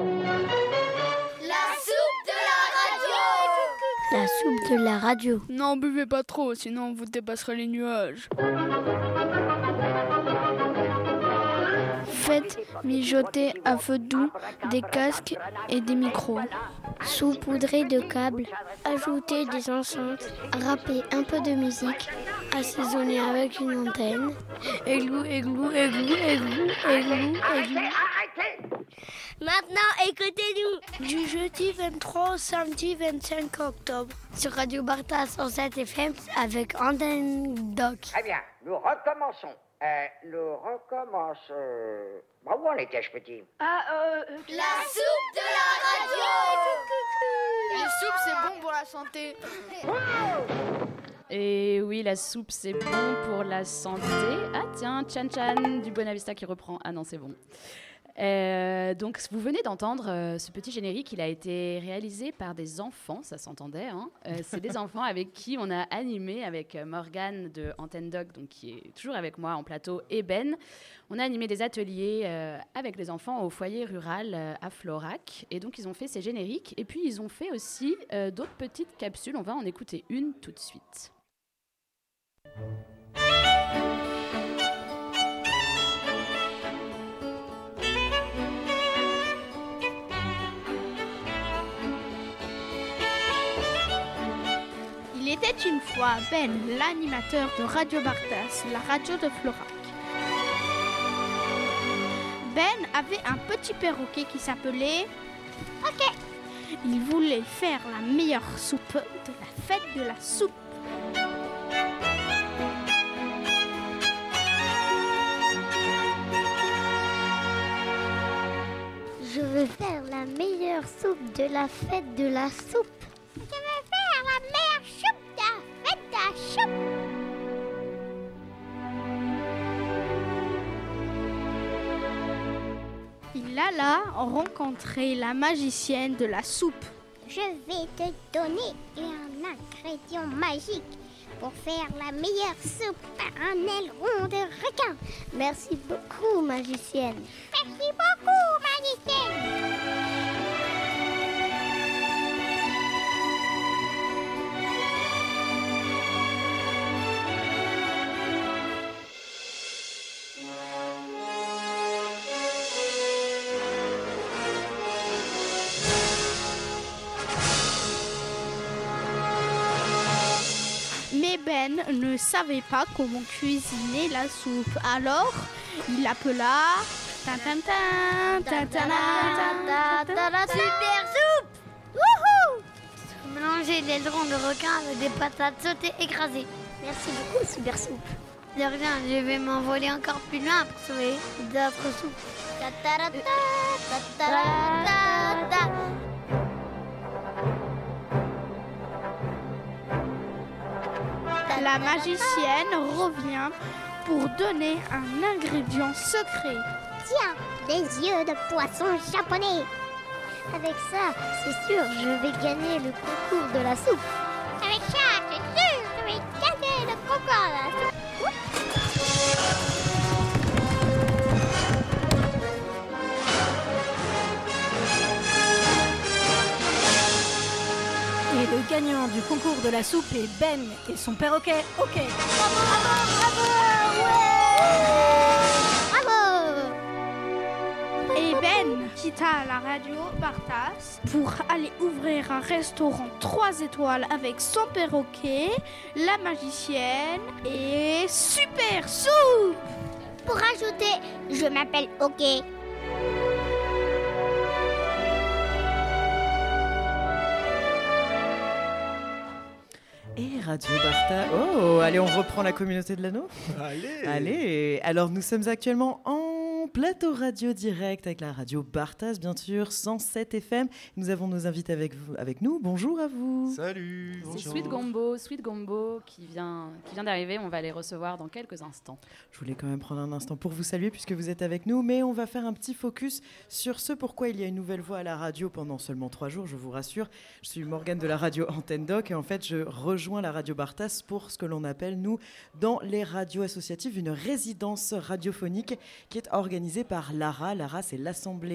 La soupe de la radio. La soupe de la radio. Non, buvez pas trop, sinon vous dépasserez les nuages. Faites mijoter à feu doux des casques et des micros. Saupoudrer de câbles, ajouter des enceintes, râper un peu de musique, assaisonner avec une antenne. Églou, églou, églou, églou, églou, églou. Maintenant, écoutez-nous Du jeudi vingt-trois au samedi vingt-cinq octobre sur Radio Barta cent sept F M avec Antenne Doc. Très bien, nous recommençons. Euh, nous recommençons. Euh... Bah, où en étais-je, petit? Ah, euh... La soupe de la radio. La soupe, c'est bon pour la santé. Et oui, la soupe, c'est bon pour la santé. Ah tiens, Chan Chan du Buena Vista qui reprend. Ah non, c'est bon. Euh, donc, vous venez d'entendre euh, ce petit générique. Il a été réalisé par des enfants, ça s'entendait. Hein. Euh, c'est des enfants avec qui on a animé, avec Morgane de Antenne Doc, donc qui est toujours avec moi en plateau, et Ben. On a animé des ateliers euh, avec les enfants au foyer rural euh, à Florac. Et donc, ils ont fait ces génériques. Et puis, ils ont fait aussi euh, d'autres petites capsules. On va en écouter une tout de suite. Il était une fois Ben, l'animateur de Radio Bartas, la radio de Florac. Ben avait un petit perroquet qui s'appelait Ok. Il voulait faire la meilleure soupe de la fête de la soupe. Je veux faire la meilleure soupe de la fête de la soupe. Je veux faire la meilleure soupe de la fête de la soupe. Il alla rencontrer la magicienne de la soupe. Je vais te donner un ingrédient magique pour faire la meilleure soupe à un aileron de requin. Merci beaucoup, magicienne. Merci beaucoup, magicienne. Mais Ben ne savait pas comment cuisiner la soupe. Alors, il appela... Tintintin, tintintin, Super soupe. Wouhou. Mélanger des ailerons de requin avec des patates sautées écrasées. Merci beaucoup, super soupe. De rien, je vais m'envoler encore plus loin pour sauver d'autres soupes. Ta-ta-ra-ta, ta-ta-ra-ta-ta. La magicienne revient pour donner un ingrédient secret. Tiens, des yeux de poisson japonais. Avec ça, c'est sûr, je vais gagner le concours de la soupe. Avec ça, c'est sûr, je vais gagner le concours de la soupe. Et le gagnant du concours de la soupe est Ben et son perroquet. Ok. Bravo, bravo, bravo, ouais. Bravo. Et Ben quitta la radio Bartas pour aller ouvrir un restaurant trois étoiles avec son perroquet, la magicienne et Super Soupe. Pour ajouter, je m'appelle Ok. Et Radio Barta. Oh, allez, on reprend la communauté de l'anneau. Allez. Allez. Alors, nous sommes actuellement en plateau radio direct avec la radio Bartas, bien sûr, cent sept F M. Nous avons nos invités avec, vous, avec nous. Bonjour à vous. Salut. C'est Bonjour. Sweet Gombo, Sweet Gombo qui vient, qui vient d'arriver. On va les recevoir dans quelques instants. Je voulais quand même prendre un instant pour vous saluer puisque vous êtes avec nous, mais on va faire un petit focus sur ce pourquoi il y a une nouvelle voix à la radio pendant seulement trois jours, je vous rassure. Je suis Morgane de la radio Antenne Doc et en fait, je rejoins la radio Bartas pour ce que l'on appelle, nous, dans les radios associatives, une résidence radiophonique qui est organisée par l'A R A. L'A R A, c'est l'Assemblée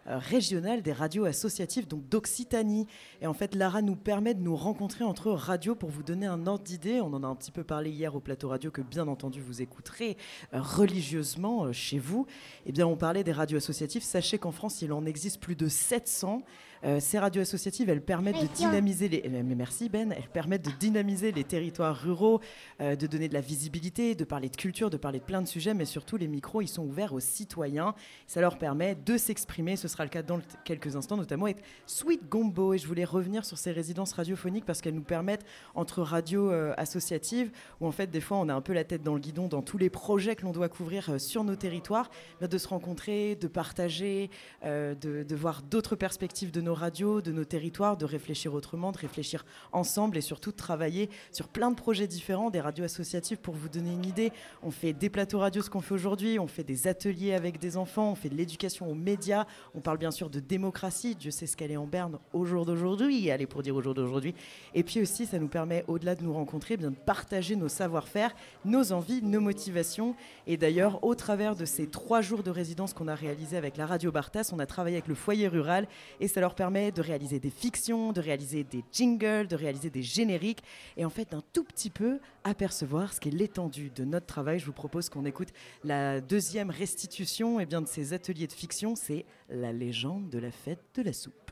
euh, régional des radios associatives, donc d'Occitanie. Et en fait, Lara nous permet de nous rencontrer entre radios pour vous donner un ordre d'idée. On en a un petit peu parlé hier au plateau radio que bien entendu vous écouterez euh, religieusement euh, chez vous. Eh bien, on parlait des radios associatives. Sachez qu'en France, il en existe plus de sept cents. Euh, ces radios associatives, elles permettent de dynamiser les... Mais merci Ben. Elles permettent de dynamiser les territoires ruraux, euh, de donner de la visibilité, de parler de culture, de parler de plein de sujets, mais surtout les micros, ils sont ouverts aux citoyens. Ça leur permet de s'exprimer. Ce sera le cas dans le t- quelques instants, notamment avec Sweet Gombo. Et je voulais revenir sur ces résidences radiophoniques parce qu'elles nous permettent, entre radios euh, associatives, où en fait des fois on a un peu la tête dans le guidon dans tous les projets que l'on doit couvrir euh, sur nos territoires, bah, de se rencontrer, de partager, euh, de, de voir d'autres perspectives de nos radios, de nos territoires, de réfléchir autrement, de réfléchir ensemble et surtout de travailler sur plein de projets différents, des radios associatives. Pour vous donner une idée, on fait des plateaux radio, ce qu'on fait aujourd'hui, on fait des ateliers avec des enfants, on fait de l'éducation aux médias, on parle bien sûr de démocratie, Dieu sait ce qu'elle est en berne au jour d'aujourd'hui, allez pour dire au jour d'aujourd'hui. Et puis aussi, ça nous permet, au-delà de nous rencontrer, bien de partager nos savoir-faire, nos envies, nos motivations. Et d'ailleurs, au travers de ces trois jours de résidence qu'on a réalisés avec la radio Bartas, on a travaillé avec le foyer rural et ça leur permet de réaliser des fictions, de réaliser des jingles, de réaliser des génériques et en fait d'un tout petit peu apercevoir ce qu'est l'étendue de notre travail. Je vous propose qu'on écoute la deuxième restitution eh bien, de ces ateliers de fiction, c'est La légende de la fête de la soupe.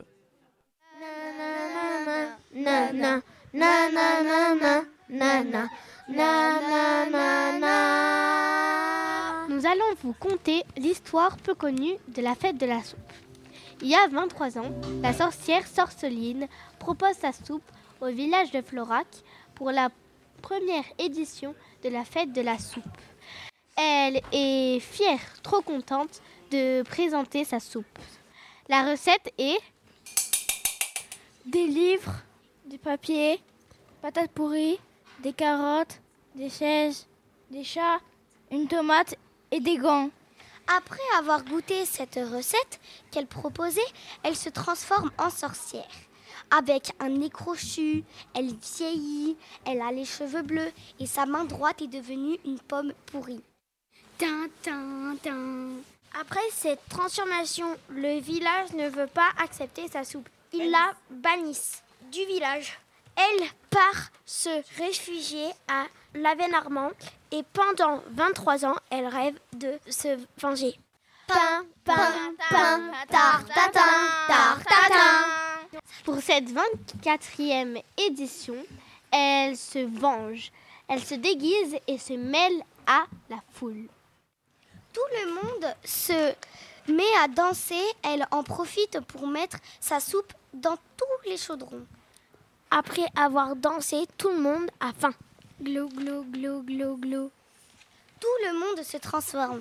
Na, na, na, na, na, na, na, na, na, na, na, na. Nous allons vous conter l'histoire peu connue de la fête de la soupe. Il y a vingt-trois ans, la sorcière Sorceline propose sa soupe au village de Florac pour la première édition de la fête de la soupe. Elle est fière, trop contente de présenter sa soupe. La recette est Des livres, du papier, patates pourries, des carottes, des chaises, des chats, une tomate et des gants. Après avoir goûté cette recette qu'elle proposait, elle se transforme en sorcière. Avec un nez crochu, elle vieillit, elle a les cheveux bleus et sa main droite est devenue une pomme pourrie. Tin, tin, tin. Après cette transformation, le village ne veut pas accepter sa soupe. Ils la bannissent du village. Elle part se réfugier à Lavenarmand et pendant vingt-trois ans, elle rêve de se venger. Pain, pain, pain, tartatin, tartatin. Pour cette vingt-quatrième édition, elle se venge. Elle se déguise et se mêle à la foule. Tout le monde se met à danser. Elle en profite pour mettre sa soupe dans tous les chaudrons. Après avoir dansé, tout le monde a faim. Glou, glou, glou, glou, glou. Tout le monde se transforme.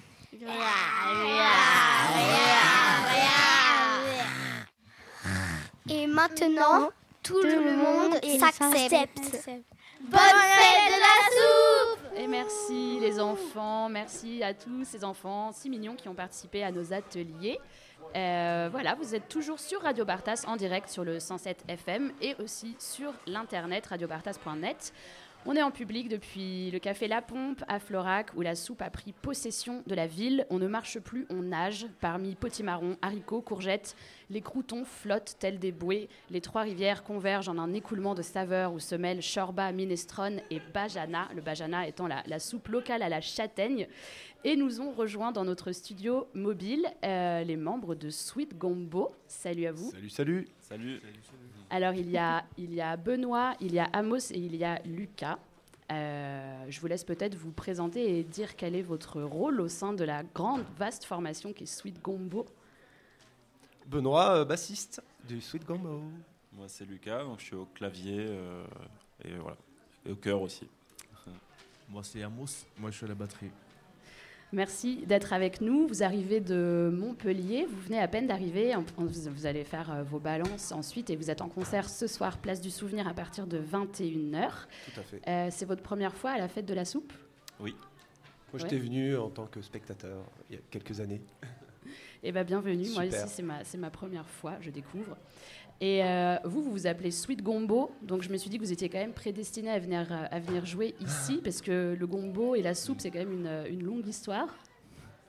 Et maintenant, tout, tout le monde s'accepte. Bonne fête de la soupe! Et merci les enfants, merci à tous ces enfants si mignons qui ont participé à nos ateliers. Euh, voilà, vous êtes toujours sur Radio Bartas en direct sur le cent sept F M et aussi sur l'internet radio bartas point net. On est en public depuis le café La Pompe à Florac où la soupe a pris possession de la ville. On ne marche plus, on nage. Parmi potimarrons, haricots, courgettes, les croûtons flottent tels des bouées. Les trois rivières convergent en un écoulement de saveurs où se mêlent shorba, minestrone et bajana. Le bajana étant la, la soupe locale à la châtaigne. Et nous ont rejoint dans notre studio mobile euh, les membres de Sweet Gombo. Salut à vous. Salut, salut. Salut. Alors, il y, a, il y a Benoît, il y a Amos et il y a Lucas. Euh, je vous laisse peut-être vous présenter et dire quel est votre rôle au sein de la grande, vaste formation qui est Sweet Gombo. Benoît, euh, bassiste du Sweet Gombo. Moi, c'est Lucas, donc je suis au clavier euh, et, voilà. et au chœur aussi. Moi, c'est Amos. Moi, je suis à la batterie. Merci d'être avec nous. Vous arrivez de Montpellier, vous venez à peine d'arriver, vous allez faire vos balances ensuite et vous êtes en concert ce soir, Place du Souvenir à partir de vingt et une heures. Tout à fait. Euh, c'est votre première fois à la fête de la soupe ? Oui. Moi, j'étais ouais. venu en tant que spectateur il y a quelques années. Eh bien, bienvenue. Super. Moi aussi, c'est ma, c'est ma première fois, je découvre. Et euh, vous, vous vous appelez Sweet Gombo, donc je me suis dit que vous étiez quand même prédestiné à venir, à venir jouer ici, parce que le gombo et la soupe, c'est quand même une, une longue histoire.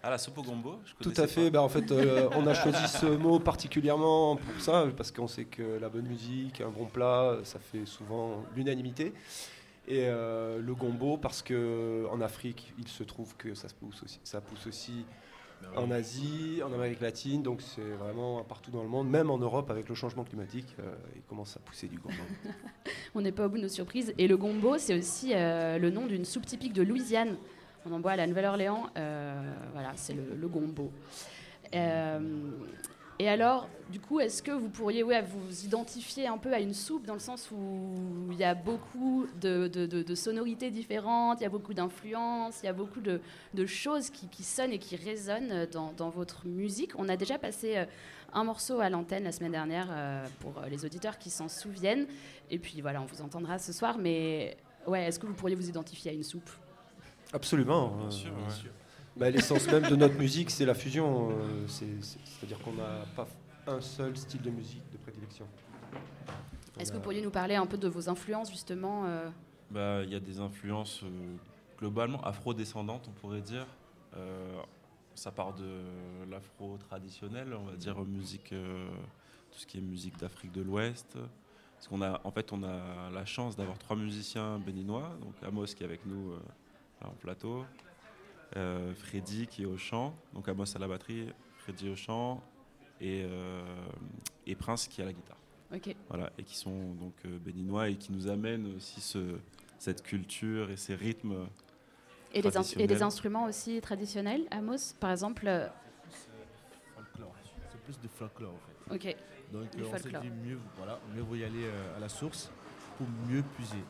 Ah, la soupe au gombo, je Tout connaissais à fait. pas. Bah, en fait, euh, on a choisi ce mot particulièrement pour ça, parce qu'on sait que la bonne musique, un bon plat, ça fait souvent l'unanimité. Et euh, le gombo, parce qu'en Afrique, il se trouve que ça pousse aussi, ça pousse aussi en Asie, en Amérique latine, donc c'est vraiment partout dans le monde, même en Europe avec le changement climatique, euh, il commence à pousser du gombo. On n'est pas au bout de nos surprises. Et le gombo, c'est aussi euh, le nom d'une soupe typique de Louisiane. On en boit à la Nouvelle-Orléans. Euh, voilà, c'est le, le gombo. Euh, et alors, du coup, est-ce que vous pourriez ouais, vous identifier un peu à une soupe dans le sens où il y a beaucoup de, de, de, de sonorités différentes, il y a beaucoup d'influences, il y a beaucoup de, de choses qui, qui sonnent et qui résonnent dans, dans votre musique. On a déjà passé euh, un morceau à l'antenne la semaine dernière euh, pour euh, les auditeurs qui s'en souviennent. Et puis voilà, on vous entendra ce soir. Mais ouais, est-ce que vous pourriez vous identifier à une soupe ? Absolument. Bien euh, sûr, ouais. bah, l'essence même de notre musique, c'est la fusion. euh, c'est, c'est, c'est-à-dire qu'on n'a pas un seul style de musique de prédilection. Est-ce On que a- vous pourriez nous parler un peu de vos influences, justement euh, Bah, il y a des influences euh, globalement afro-descendantes, on pourrait dire. Euh, ça part de l'afro traditionnel, on va dire musique, euh, tout ce qui est musique d'Afrique de l'Ouest. Parce qu'on a, en fait, on a la chance d'avoir trois musiciens béninois, donc Amos qui est avec nous euh, là, en plateau, euh, Freddy qui est au chant, donc Amos à la batterie, Freddy au chant, et, euh, et Prince qui est à la guitare. Ok. Voilà, et qui sont donc euh, béninois et qui nous amènent aussi ce, cette culture et ces rythmes et, les ins- et traditionnels. des instruments aussi traditionnels, Amos, par exemple euh, Folklore. C'est plus du folklore en fait. Ok, Donc du euh, on s'est folklore. dit mieux, voilà, mieux vaut y aller euh, à la source pour mieux puiser.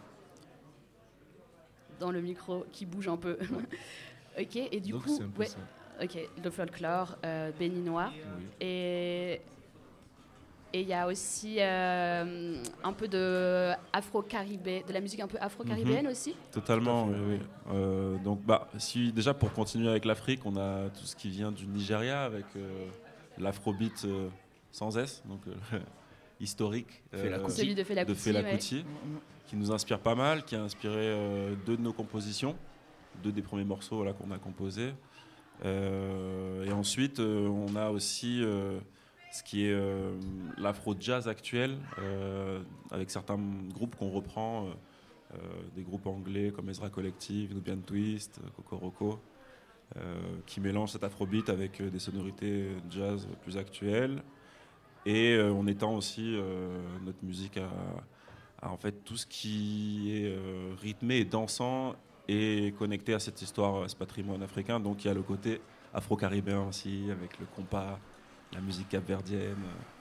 Dans le micro qui bouge un peu. Ok, et du Donc coup, c'est un peu ouais, ça. ok, le folklore euh, béninois. Oui. Et et il y a aussi euh, un peu de afro-caribé, de la musique un peu afro-caribéenne Mhm. aussi. Totalement, oui. oui. Euh, donc, bah, si, déjà, pour continuer avec l'Afrique, on a tout ce qui vient du Nigeria avec euh, l'afrobeat euh, sans S, donc euh, historique. Fela Kuti. Celui de Fela Kuti, Fela ouais. Kuti, qui nous inspire pas mal, qui a inspiré euh, deux de nos compositions, deux des premiers morceaux voilà, qu'on a composés. Euh, et ensuite, euh, on a aussi euh, ce qui est euh, l'afro-jazz actuel, euh, avec certains groupes qu'on reprend, euh, euh, des groupes anglais comme Ezra Collective, Nubian Twist, Kokoroko, euh, qui mélangent cet afrobeat avec euh, des sonorités jazz plus actuelles, et euh, on étend aussi euh, notre musique à, à, en fait tout ce qui est euh, rythmé et dansant et connecté à cette histoire, à ce patrimoine africain. Donc il y a le côté afro-caribéen aussi, avec le compas, la musique capverdienne.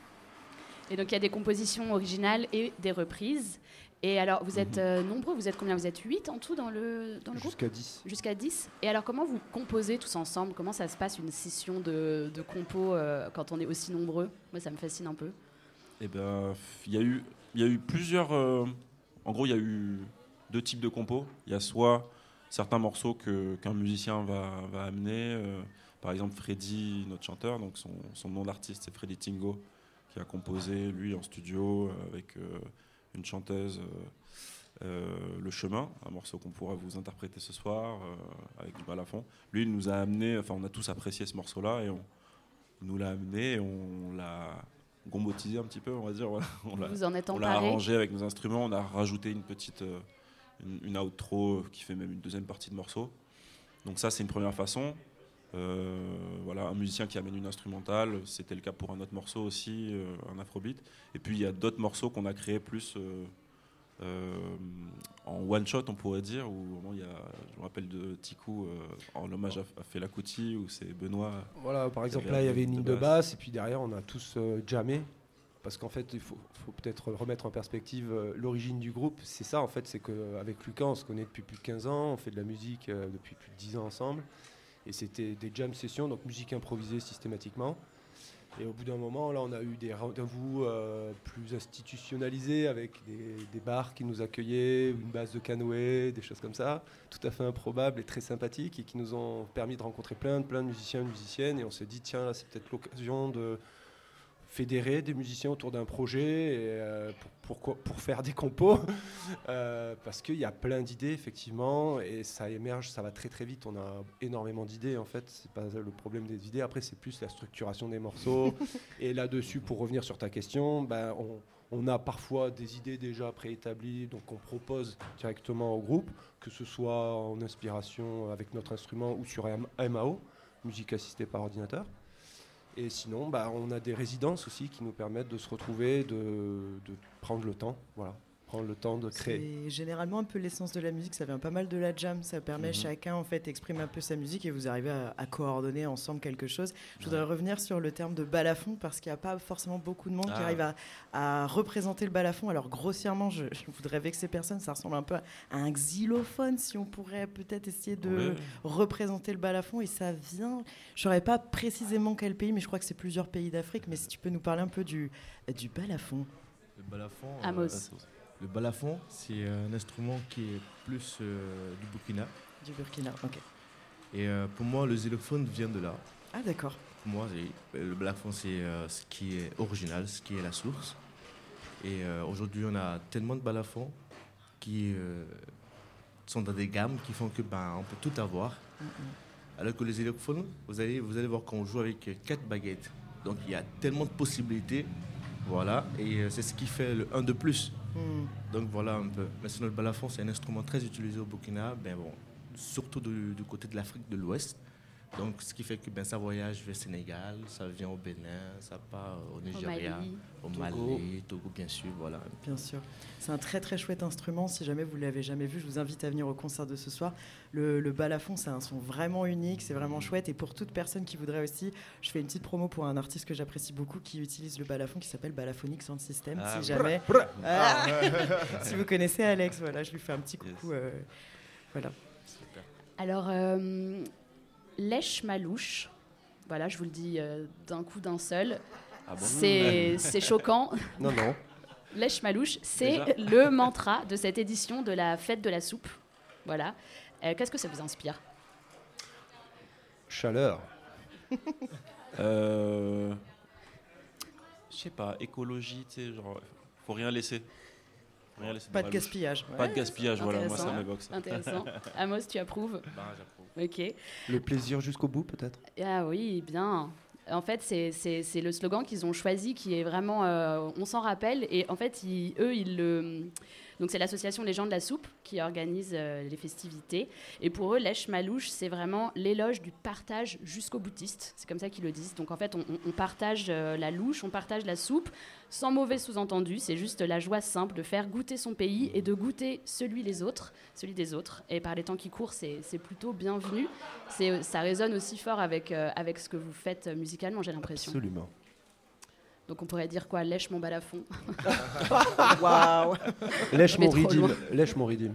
Et donc il y a des compositions originales et des reprises. Et alors vous êtes euh, nombreux, vous êtes combien? Vous êtes huit en tout dans le, dans le groupe? Jusqu'à dix. Jusqu'à dix. Et alors comment vous composez tous ensemble? Comment ça se passe une session de, de compos euh, quand on est aussi nombreux? Moi ça me fascine un peu. Eh ben, il y a eu, il y a eu plusieurs. euh, en gros, il y a eu deux types de compos. Il y a soit certains morceaux que, qu'un musicien va, va amener. euh, par exemple, Freddy, notre chanteur, donc son, son nom d'artiste c'est Freddy Tingo, qui a composé lui en studio euh, avec euh, une chanteuse euh, euh, Le Chemin, un morceau qu'on pourra vous interpréter ce soir euh, avec du balafon. Lui, il nous a amené. Enfin, on a tous apprécié ce morceau-là et on il nous l'a amené et on l'a gombotisé un petit peu, on va dire. Voilà. On l'a, Vous en êtes on l'a emparé. arrangé avec nos instruments, on a rajouté une petite euh, une, une outro qui fait même une deuxième partie de morceau. Donc ça, c'est une première façon. Euh, voilà, un musicien qui amène une instrumentale, c'était le cas pour un autre morceau aussi, euh, un afrobeat. Et puis il y a d'autres morceaux qu'on a créés plus euh, euh, en one shot, on pourrait dire. Où vraiment, il y a, je me rappelle de Tikou euh, en hommage à, à Fela Kuti, où c'est Benoît. Voilà, par qui exemple, avait là, il y la avait une ligne ligne de basse, et puis derrière, on a tous euh, jammé. Parce qu'en fait, il faut, faut peut-être remettre en perspective euh, l'origine du groupe. C'est ça, en fait, c'est qu'avec Lucas, on se connaît depuis plus de quinze ans, on fait de la musique euh, depuis plus de dix ans ensemble. Et c'était des jam sessions, donc musique improvisée systématiquement. Et au bout d'un moment, là, on a eu des rendez-vous euh, plus institutionnalisés avec des, des bars qui nous accueillaient, une base de canoë, des choses comme ça, tout à fait improbables et très sympathiques, et qui nous ont permis de rencontrer plein de, plein de musiciens et musiciennes. Et on s'est dit, tiens, là, c'est peut-être l'occasion de fédérer des musiciens autour d'un projet et, euh, pour, pour, pour faire des compos euh, parce qu'il y a plein d'idées effectivement et ça émerge, ça va très très vite, on a énormément d'idées en fait, c'est pas le problème des idées, après c'est plus la structuration des morceaux et là-dessus pour revenir sur ta question, ben, on, on a parfois des idées déjà préétablies donc on propose directement au groupe, que ce soit en inspiration avec notre instrument ou sur M A O, musique assistée par ordinateur. Et sinon, bah, on a des résidences aussi qui nous permettent de se retrouver, de, de prendre le temps, voilà, prendre le temps de créer. C'est généralement un peu l'essence de la musique, ça vient pas mal de la jam, ça permet Mhm. chacun en fait exprime un peu sa musique et vous arrivez à, à coordonner ensemble quelque chose. Je voudrais Ouais. revenir sur le terme de balafon parce qu'il n'y a pas forcément beaucoup de monde qui Ah. arrive à, à représenter le balafon. Alors grossièrement, je, je voudrais vexer personne, ça ressemble un peu à un xylophone si on pourrait peut-être essayer de Ouais. représenter le balafon et ça vient, je ne saurais pas précisément quel pays, mais je crois que c'est plusieurs pays d'Afrique, mais si tu peux nous parler un peu du, du balafon. Le balafon, euh, Amos. le balafon, c'est un instrument qui est plus euh, du Burkina. Du Burkina, ok. Et euh, pour moi, le xylophone vient de là. Ah d'accord. Pour moi, c'est- le balafon, c'est euh, ce qui est original, ce qui est la source. Et euh, aujourd'hui, on a tellement de balafons qui euh, sont dans des gammes qui font que ben, on peut tout avoir. Alors que les xylophones, vous allez, vous allez voir qu'on joue avec euh, quatre baguettes. Donc il y a tellement de possibilités. Voilà, et euh, c'est ce qui fait le un de plus. Mm. Donc voilà un peu. Mais sinon, le balafon, c'est un instrument très utilisé au Burkina, ben bon, surtout du, du côté de l'Afrique de l'Ouest. Donc ce qui fait que ben, ça voyage vers Sénégal, ça vient au Bénin, ça part au Nigeria, Mali. au Togo. Mali, Togo bien sûr, voilà. Bien sûr. C'est un très très chouette instrument. Si jamais vous ne l'avez jamais vu, je vous invite à venir au concert de ce soir. Le, le balafon, c'est un son vraiment unique, c'est vraiment chouette. Et pour toute personne qui voudrait aussi, je fais une petite promo pour un artiste que j'apprécie beaucoup qui utilise le balafon, qui s'appelle Balaphonic Sound System. Ah, si oui. jamais. Brr, brr. Ah. Ah. Si vous connaissez Alex, voilà, je lui fais un petit coucou. euh, voilà. Alors, euh, Lèche Malouche, voilà, je vous le dis euh, d'un coup d'un seul. Ah bon c'est, c'est choquant. Non, non. Lèche Malouche, c'est Déjà. le mantra de cette édition de la fête de la soupe. Voilà. Euh, qu'est-ce que ça vous inspire? Chaleur. Euh, Je sais pas, écologie, tu sais, genre, faut rien laisser. Faut rien laisser Pas dans de la louche. gaspillage. Pas Ouais, de gaspillage, voilà, moi ça Intéressant. m'évoque ça. Intéressant. Amos, tu approuves? Bah, j'approuve. Ok. Le plaisir jusqu'au bout, peut-être. Ah oui, bien. En fait, c'est, c'est, c'est le slogan qu'ils ont choisi qui est vraiment... euh, on s'en rappelle. Et en fait, ils- eux, ils le... Donc, c'est l'association Les gens de la Soupe qui organise euh, les festivités. Et pour eux, Lèche Malouche, c'est vraiment l'éloge du partage jusqu'au boutiste. C'est comme ça qu'ils le disent. Donc, en fait, on, on- on partage euh, la louche, on partage la soupe, sans mauvais sous-entendu. C'est juste la joie simple de faire goûter son pays et de goûter celui des autres. Celui des autres. Et par les temps qui courent, c'est, c'est plutôt bienvenu. C'est, ça résonne aussi fort avec, euh, avec ce que vous faites euh, musicalement, j'ai l'impression. Absolument. Donc on pourrait dire quoi? Lèche mon balafon. Waouh. Lèche Mais mon trop ridime. loin. Lèche mon ridime.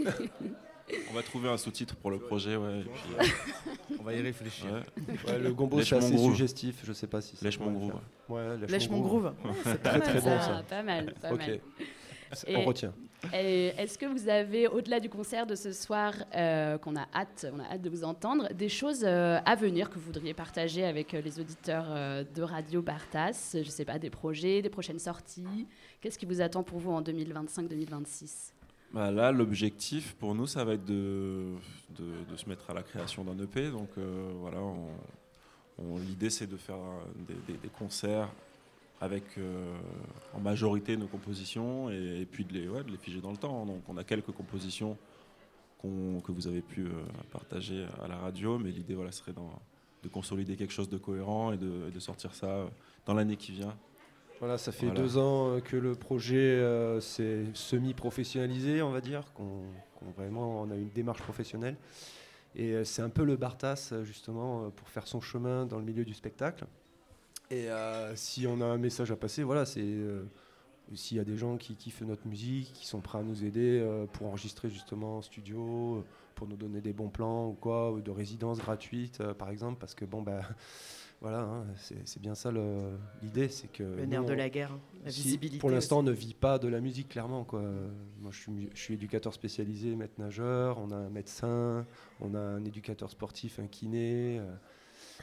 On va trouver un sous-titre pour le projet, ouais. et puis, euh, On va y réfléchir. ouais. Ouais, le gombo, Lèche c'est mon assez groove. suggestif. Je sais pas si. ça Lèche mon pourrait le groove. faire. Ouais, lèche, Lèche mon groove. Ouais, c'est pas Très mal, très bon Ah, ça. pas mal, pas Ok. mal. On Et- retient. Et est-ce que vous avez, au-delà du concert de ce soir, euh, qu'on a hâte, on a hâte de vous entendre, des choses euh, à venir que vous voudriez partager avec euh, les auditeurs euh, de Radio Bartas? Je ne sais pas, des projets, des prochaines sorties. Qu'est-ce qui vous attend pour vous en deux mille vingt-cinq deux mille vingt-six? Bah là, l'objectif pour nous, ça va être de, de, de se mettre à la création d'un E P. Donc euh, voilà, on- on- l'idée c'est de faire des, des- des concerts avec euh, en majorité nos compositions et, et puis de les, ouais, de les figer dans le temps. Donc on a quelques compositions qu'on- que vous avez pu euh, partager à la radio, mais l'idée voilà, serait d'en- de consolider quelque chose de cohérent et de, et de sortir ça euh, dans l'année qui vient. Voilà, ça fait Voilà. deux ans euh, que le projet euh, s'est semi-professionnalisé, on va dire, qu'on qu'on vraiment on a une démarche professionnelle. Et euh, c'est un peu le Bartas, euh, justement, euh, pour faire son chemin dans le milieu du spectacle. Et euh, si on a un message à passer, voilà, c'est euh, s'il y a des gens qui kiffent notre musique, qui sont prêts à nous aider euh, pour enregistrer justement en studio, euh, pour nous donner des bons plans ou quoi, ou de résidences gratuites, euh, par exemple, parce que bon, bah. Voilà, hein, c'est c'est bien ça le- l'idée, c'est que Le nerf nous, de on- la guerre, la si, visibilité pour l'instant, on aussi. ne vit pas de la musique, clairement, quoi. Moi, je suis, mu- je suis éducateur spécialisé, maître nageur. On a un médecin, on a un éducateur sportif, un kiné. euh,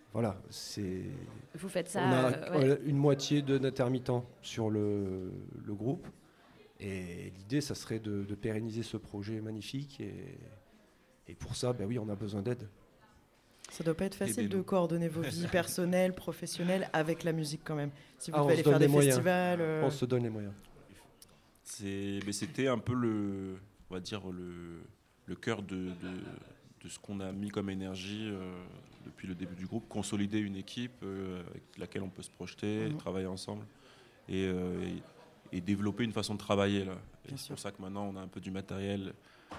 voilà, c'est. Vous faites ça. On a euh, ouais. une moitié de d'intermittents sur le, le groupe. Et l'idée, ça serait de, de pérenniser ce projet magnifique. Et, et pour ça, ben oui, on a besoin d'aide. Ça doit pas être facile Aidez-nous. de coordonner vos vies personnelles, professionnelles avec la musique quand même. Si vous Ah, on devez se aller donne faire les des moyens. festivals. euh, On se donne les moyens. C'est, mais c'était un peu le, on va dire le, le cœur de, de, de ce qu'on a mis comme énergie euh, depuis le début du groupe, consolider une équipe euh, avec laquelle on peut se projeter, Mhm. travailler ensemble et, euh, et, et développer une façon de travailler là. Et Bien c'est sûr. pour ça que maintenant on a un peu du matériel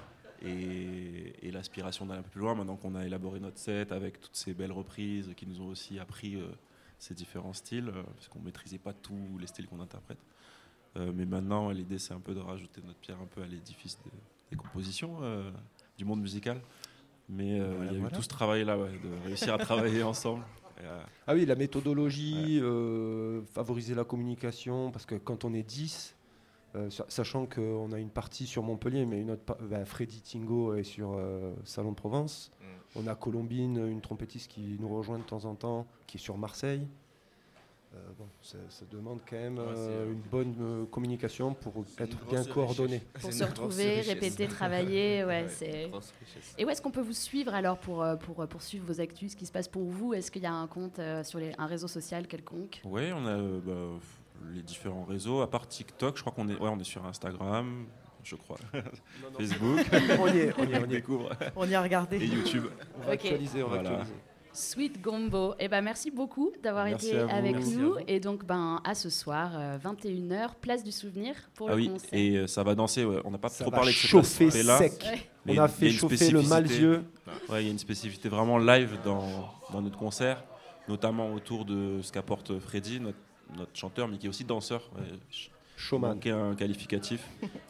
et, et l'aspiration d'aller un peu plus loin. Maintenant qu'on a élaboré notre set avec toutes ces belles reprises qui nous ont aussi appris euh, ces différents styles, euh, parce qu'on maîtrisait pas tous les styles qu'on interprète. Euh, mais maintenant, l'idée, c'est un peu de rajouter notre pierre un peu à l'édifice des, des compositions euh, du monde musical. Mais euh, Voilà, il y a voilà. eu tout ce travail-là, ouais, de réussir à travailler ensemble. Et, euh, Ah oui, la méthodologie, euh, favoriser la communication, parce que quand on est dix, euh, sa- sachant qu'on a une partie sur Montpellier, mais une autre, pa- ben, Freddy Tingo est sur euh, Salon de Provence. Mm. On a Colombine, une trompettiste qui nous rejoint de temps en temps, qui est sur Marseille. Euh, bon, ça, ça demande quand même Ouais, c'est, euh, euh, une bonne euh, communication pour c'est être une bien grosse coordonné. richesse. Pour C'est se une grosse retrouver, richesse. répéter, travailler, ouais, Ouais, c'est. grosse richesse. Et où est-ce qu'on peut vous suivre alors pour, euh, pour, pour suivre vos actus, ce qui se passe pour vous? Est-ce qu'il y a un compte euh, sur les, un réseau social quelconque? ouais, on a euh, bah, f- les différents réseaux. À part TikTok, je crois qu'on est, ouais, on est sur Instagram, je crois. Facebook. On y est, on y est, on y est. Découvre. On y a regardé. Et YouTube. On va Ok. actualiser, on va Voilà. actualiser. Sweet Gombo. Eh ben, merci beaucoup d'avoir Merci été à vous. avec Merci nous. à vous. Et donc, ben, à ce soir, euh, vingt et une heures, place du souvenir pour Ah le oui, concert. et euh, ça va danser. Ouais. On n'a pas Ça trop va parlé de cette chauffer là. sec. Ouais. Mais On a il y fait une chauffer le spécificité. Malzieu. Ouais, il y a une spécificité vraiment live dans, dans notre concert, notamment autour de ce qu'apporte Freddy, notre, notre chanteur, mais qui est aussi danseur. Ouais, ch- Showman. manquait un qualificatif.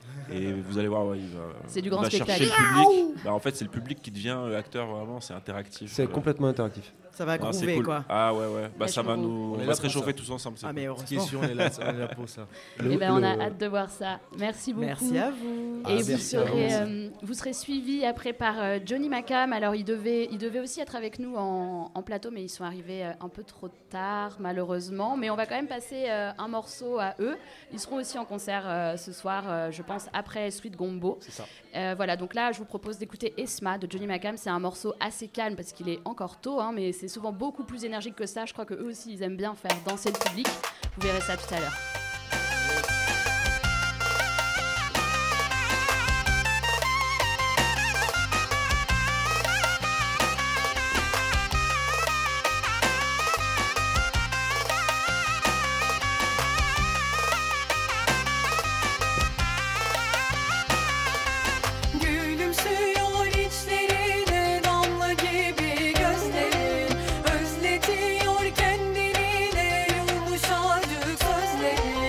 Et vous allez voir, ouais, il va, C'est du il grand va chercher spectacle. le public. Bah, en fait, c'est le public qui devient euh, acteur, vraiment, c'est interactif. C'est Euh, complètement interactif. Ça va ah, c'est groover cool. quoi. Ah ouais, ouais. Bah, Ouais, ça je va comprends. nous. On On, est va là se pour réchauffer ça. tous ensemble. c'est Ah cool. mais Question, heureusement. on est là, on est là pour ça. Le- Eh ben, on a le- hâte de voir ça. Merci beaucoup. Merci à vous. Ah, Et vous merci à serez, vous. euh, vous serez suivi après par euh, Johnny Macam. Alors, il devait, il devait aussi être avec nous en, en plateau, mais ils sont arrivés euh, un peu trop tard, malheureusement. Mais on va quand même passer euh, un morceau à eux. Ils seront aussi en concert euh, ce soir, euh, je pense, après Sweet Gombo. C'est ça. Euh, voilà, donc là, je vous propose d'écouter Esma de Johnny Macam. C'est un morceau assez calme parce qu'il est encore tôt, hein, mais c'est souvent beaucoup plus énergique que ça. Je crois qu'eux aussi, ils aiment bien faire danser le public. Vous verrez ça tout à l'heure. Gülümsüyor içlerine damla gibi gözlerin, özletiyor kendine yumuşacık sözlerin.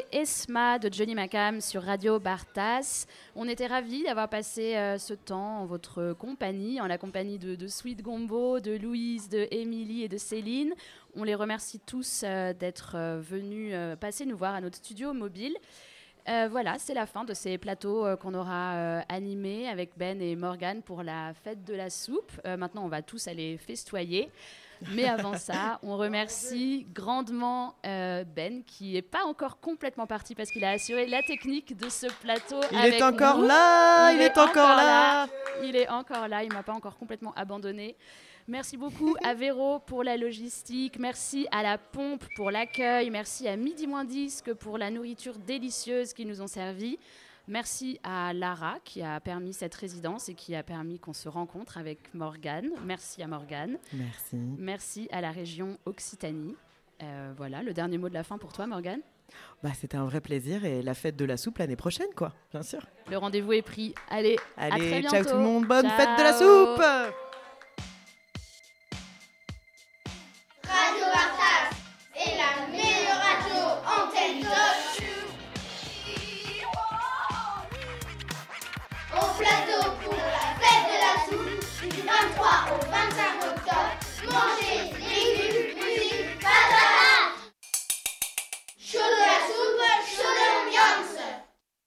C'était Esma de Johnny Macam sur Radio Bartas. On était ravis d'avoir passé euh, ce temps en votre compagnie, en la compagnie de, de Sweet Gombo, de Louise, de Émilie et de Céline. On les remercie tous euh, d'être euh, venus euh, passer nous voir à notre studio mobile. Euh, voilà, c'est la fin de ces plateaux euh, qu'on aura euh, animés avec Ben et Morgane pour la fête de la soupe. Euh, maintenant, on va tous aller festoyer. Mais avant ça, on remercie grandement euh, Ben, qui n'est pas encore complètement parti parce qu'il a assuré la technique de ce plateau. Il avec est encore nous. là, il, il est, est encore là. là. Il est encore là, il ne m'a pas encore complètement abandonné. Merci beaucoup à Véro pour la logistique, merci à la pompe pour l'accueil, merci à Midi moins dix pour la nourriture délicieuse qu'ils nous ont servi. Merci à Lara qui a permis cette résidence et qui a permis qu'on se rencontre avec Morgane. Merci à Morgane. Merci. Merci à la région Occitanie. Euh, voilà, le dernier mot de la fin pour toi, Morgane. Bah, c'était un vrai plaisir et la fête de la soupe l'année prochaine, quoi, bien sûr. Le rendez-vous est pris. Allez, Allez, à très bientôt. ciao tout le monde, bonne ciao. fête de la soupe. Radio Bartas est la meilleure radio antenne top. Au plateau pour la fête de la soupe du vingt-trois au vingt-cinq octobre. Mangez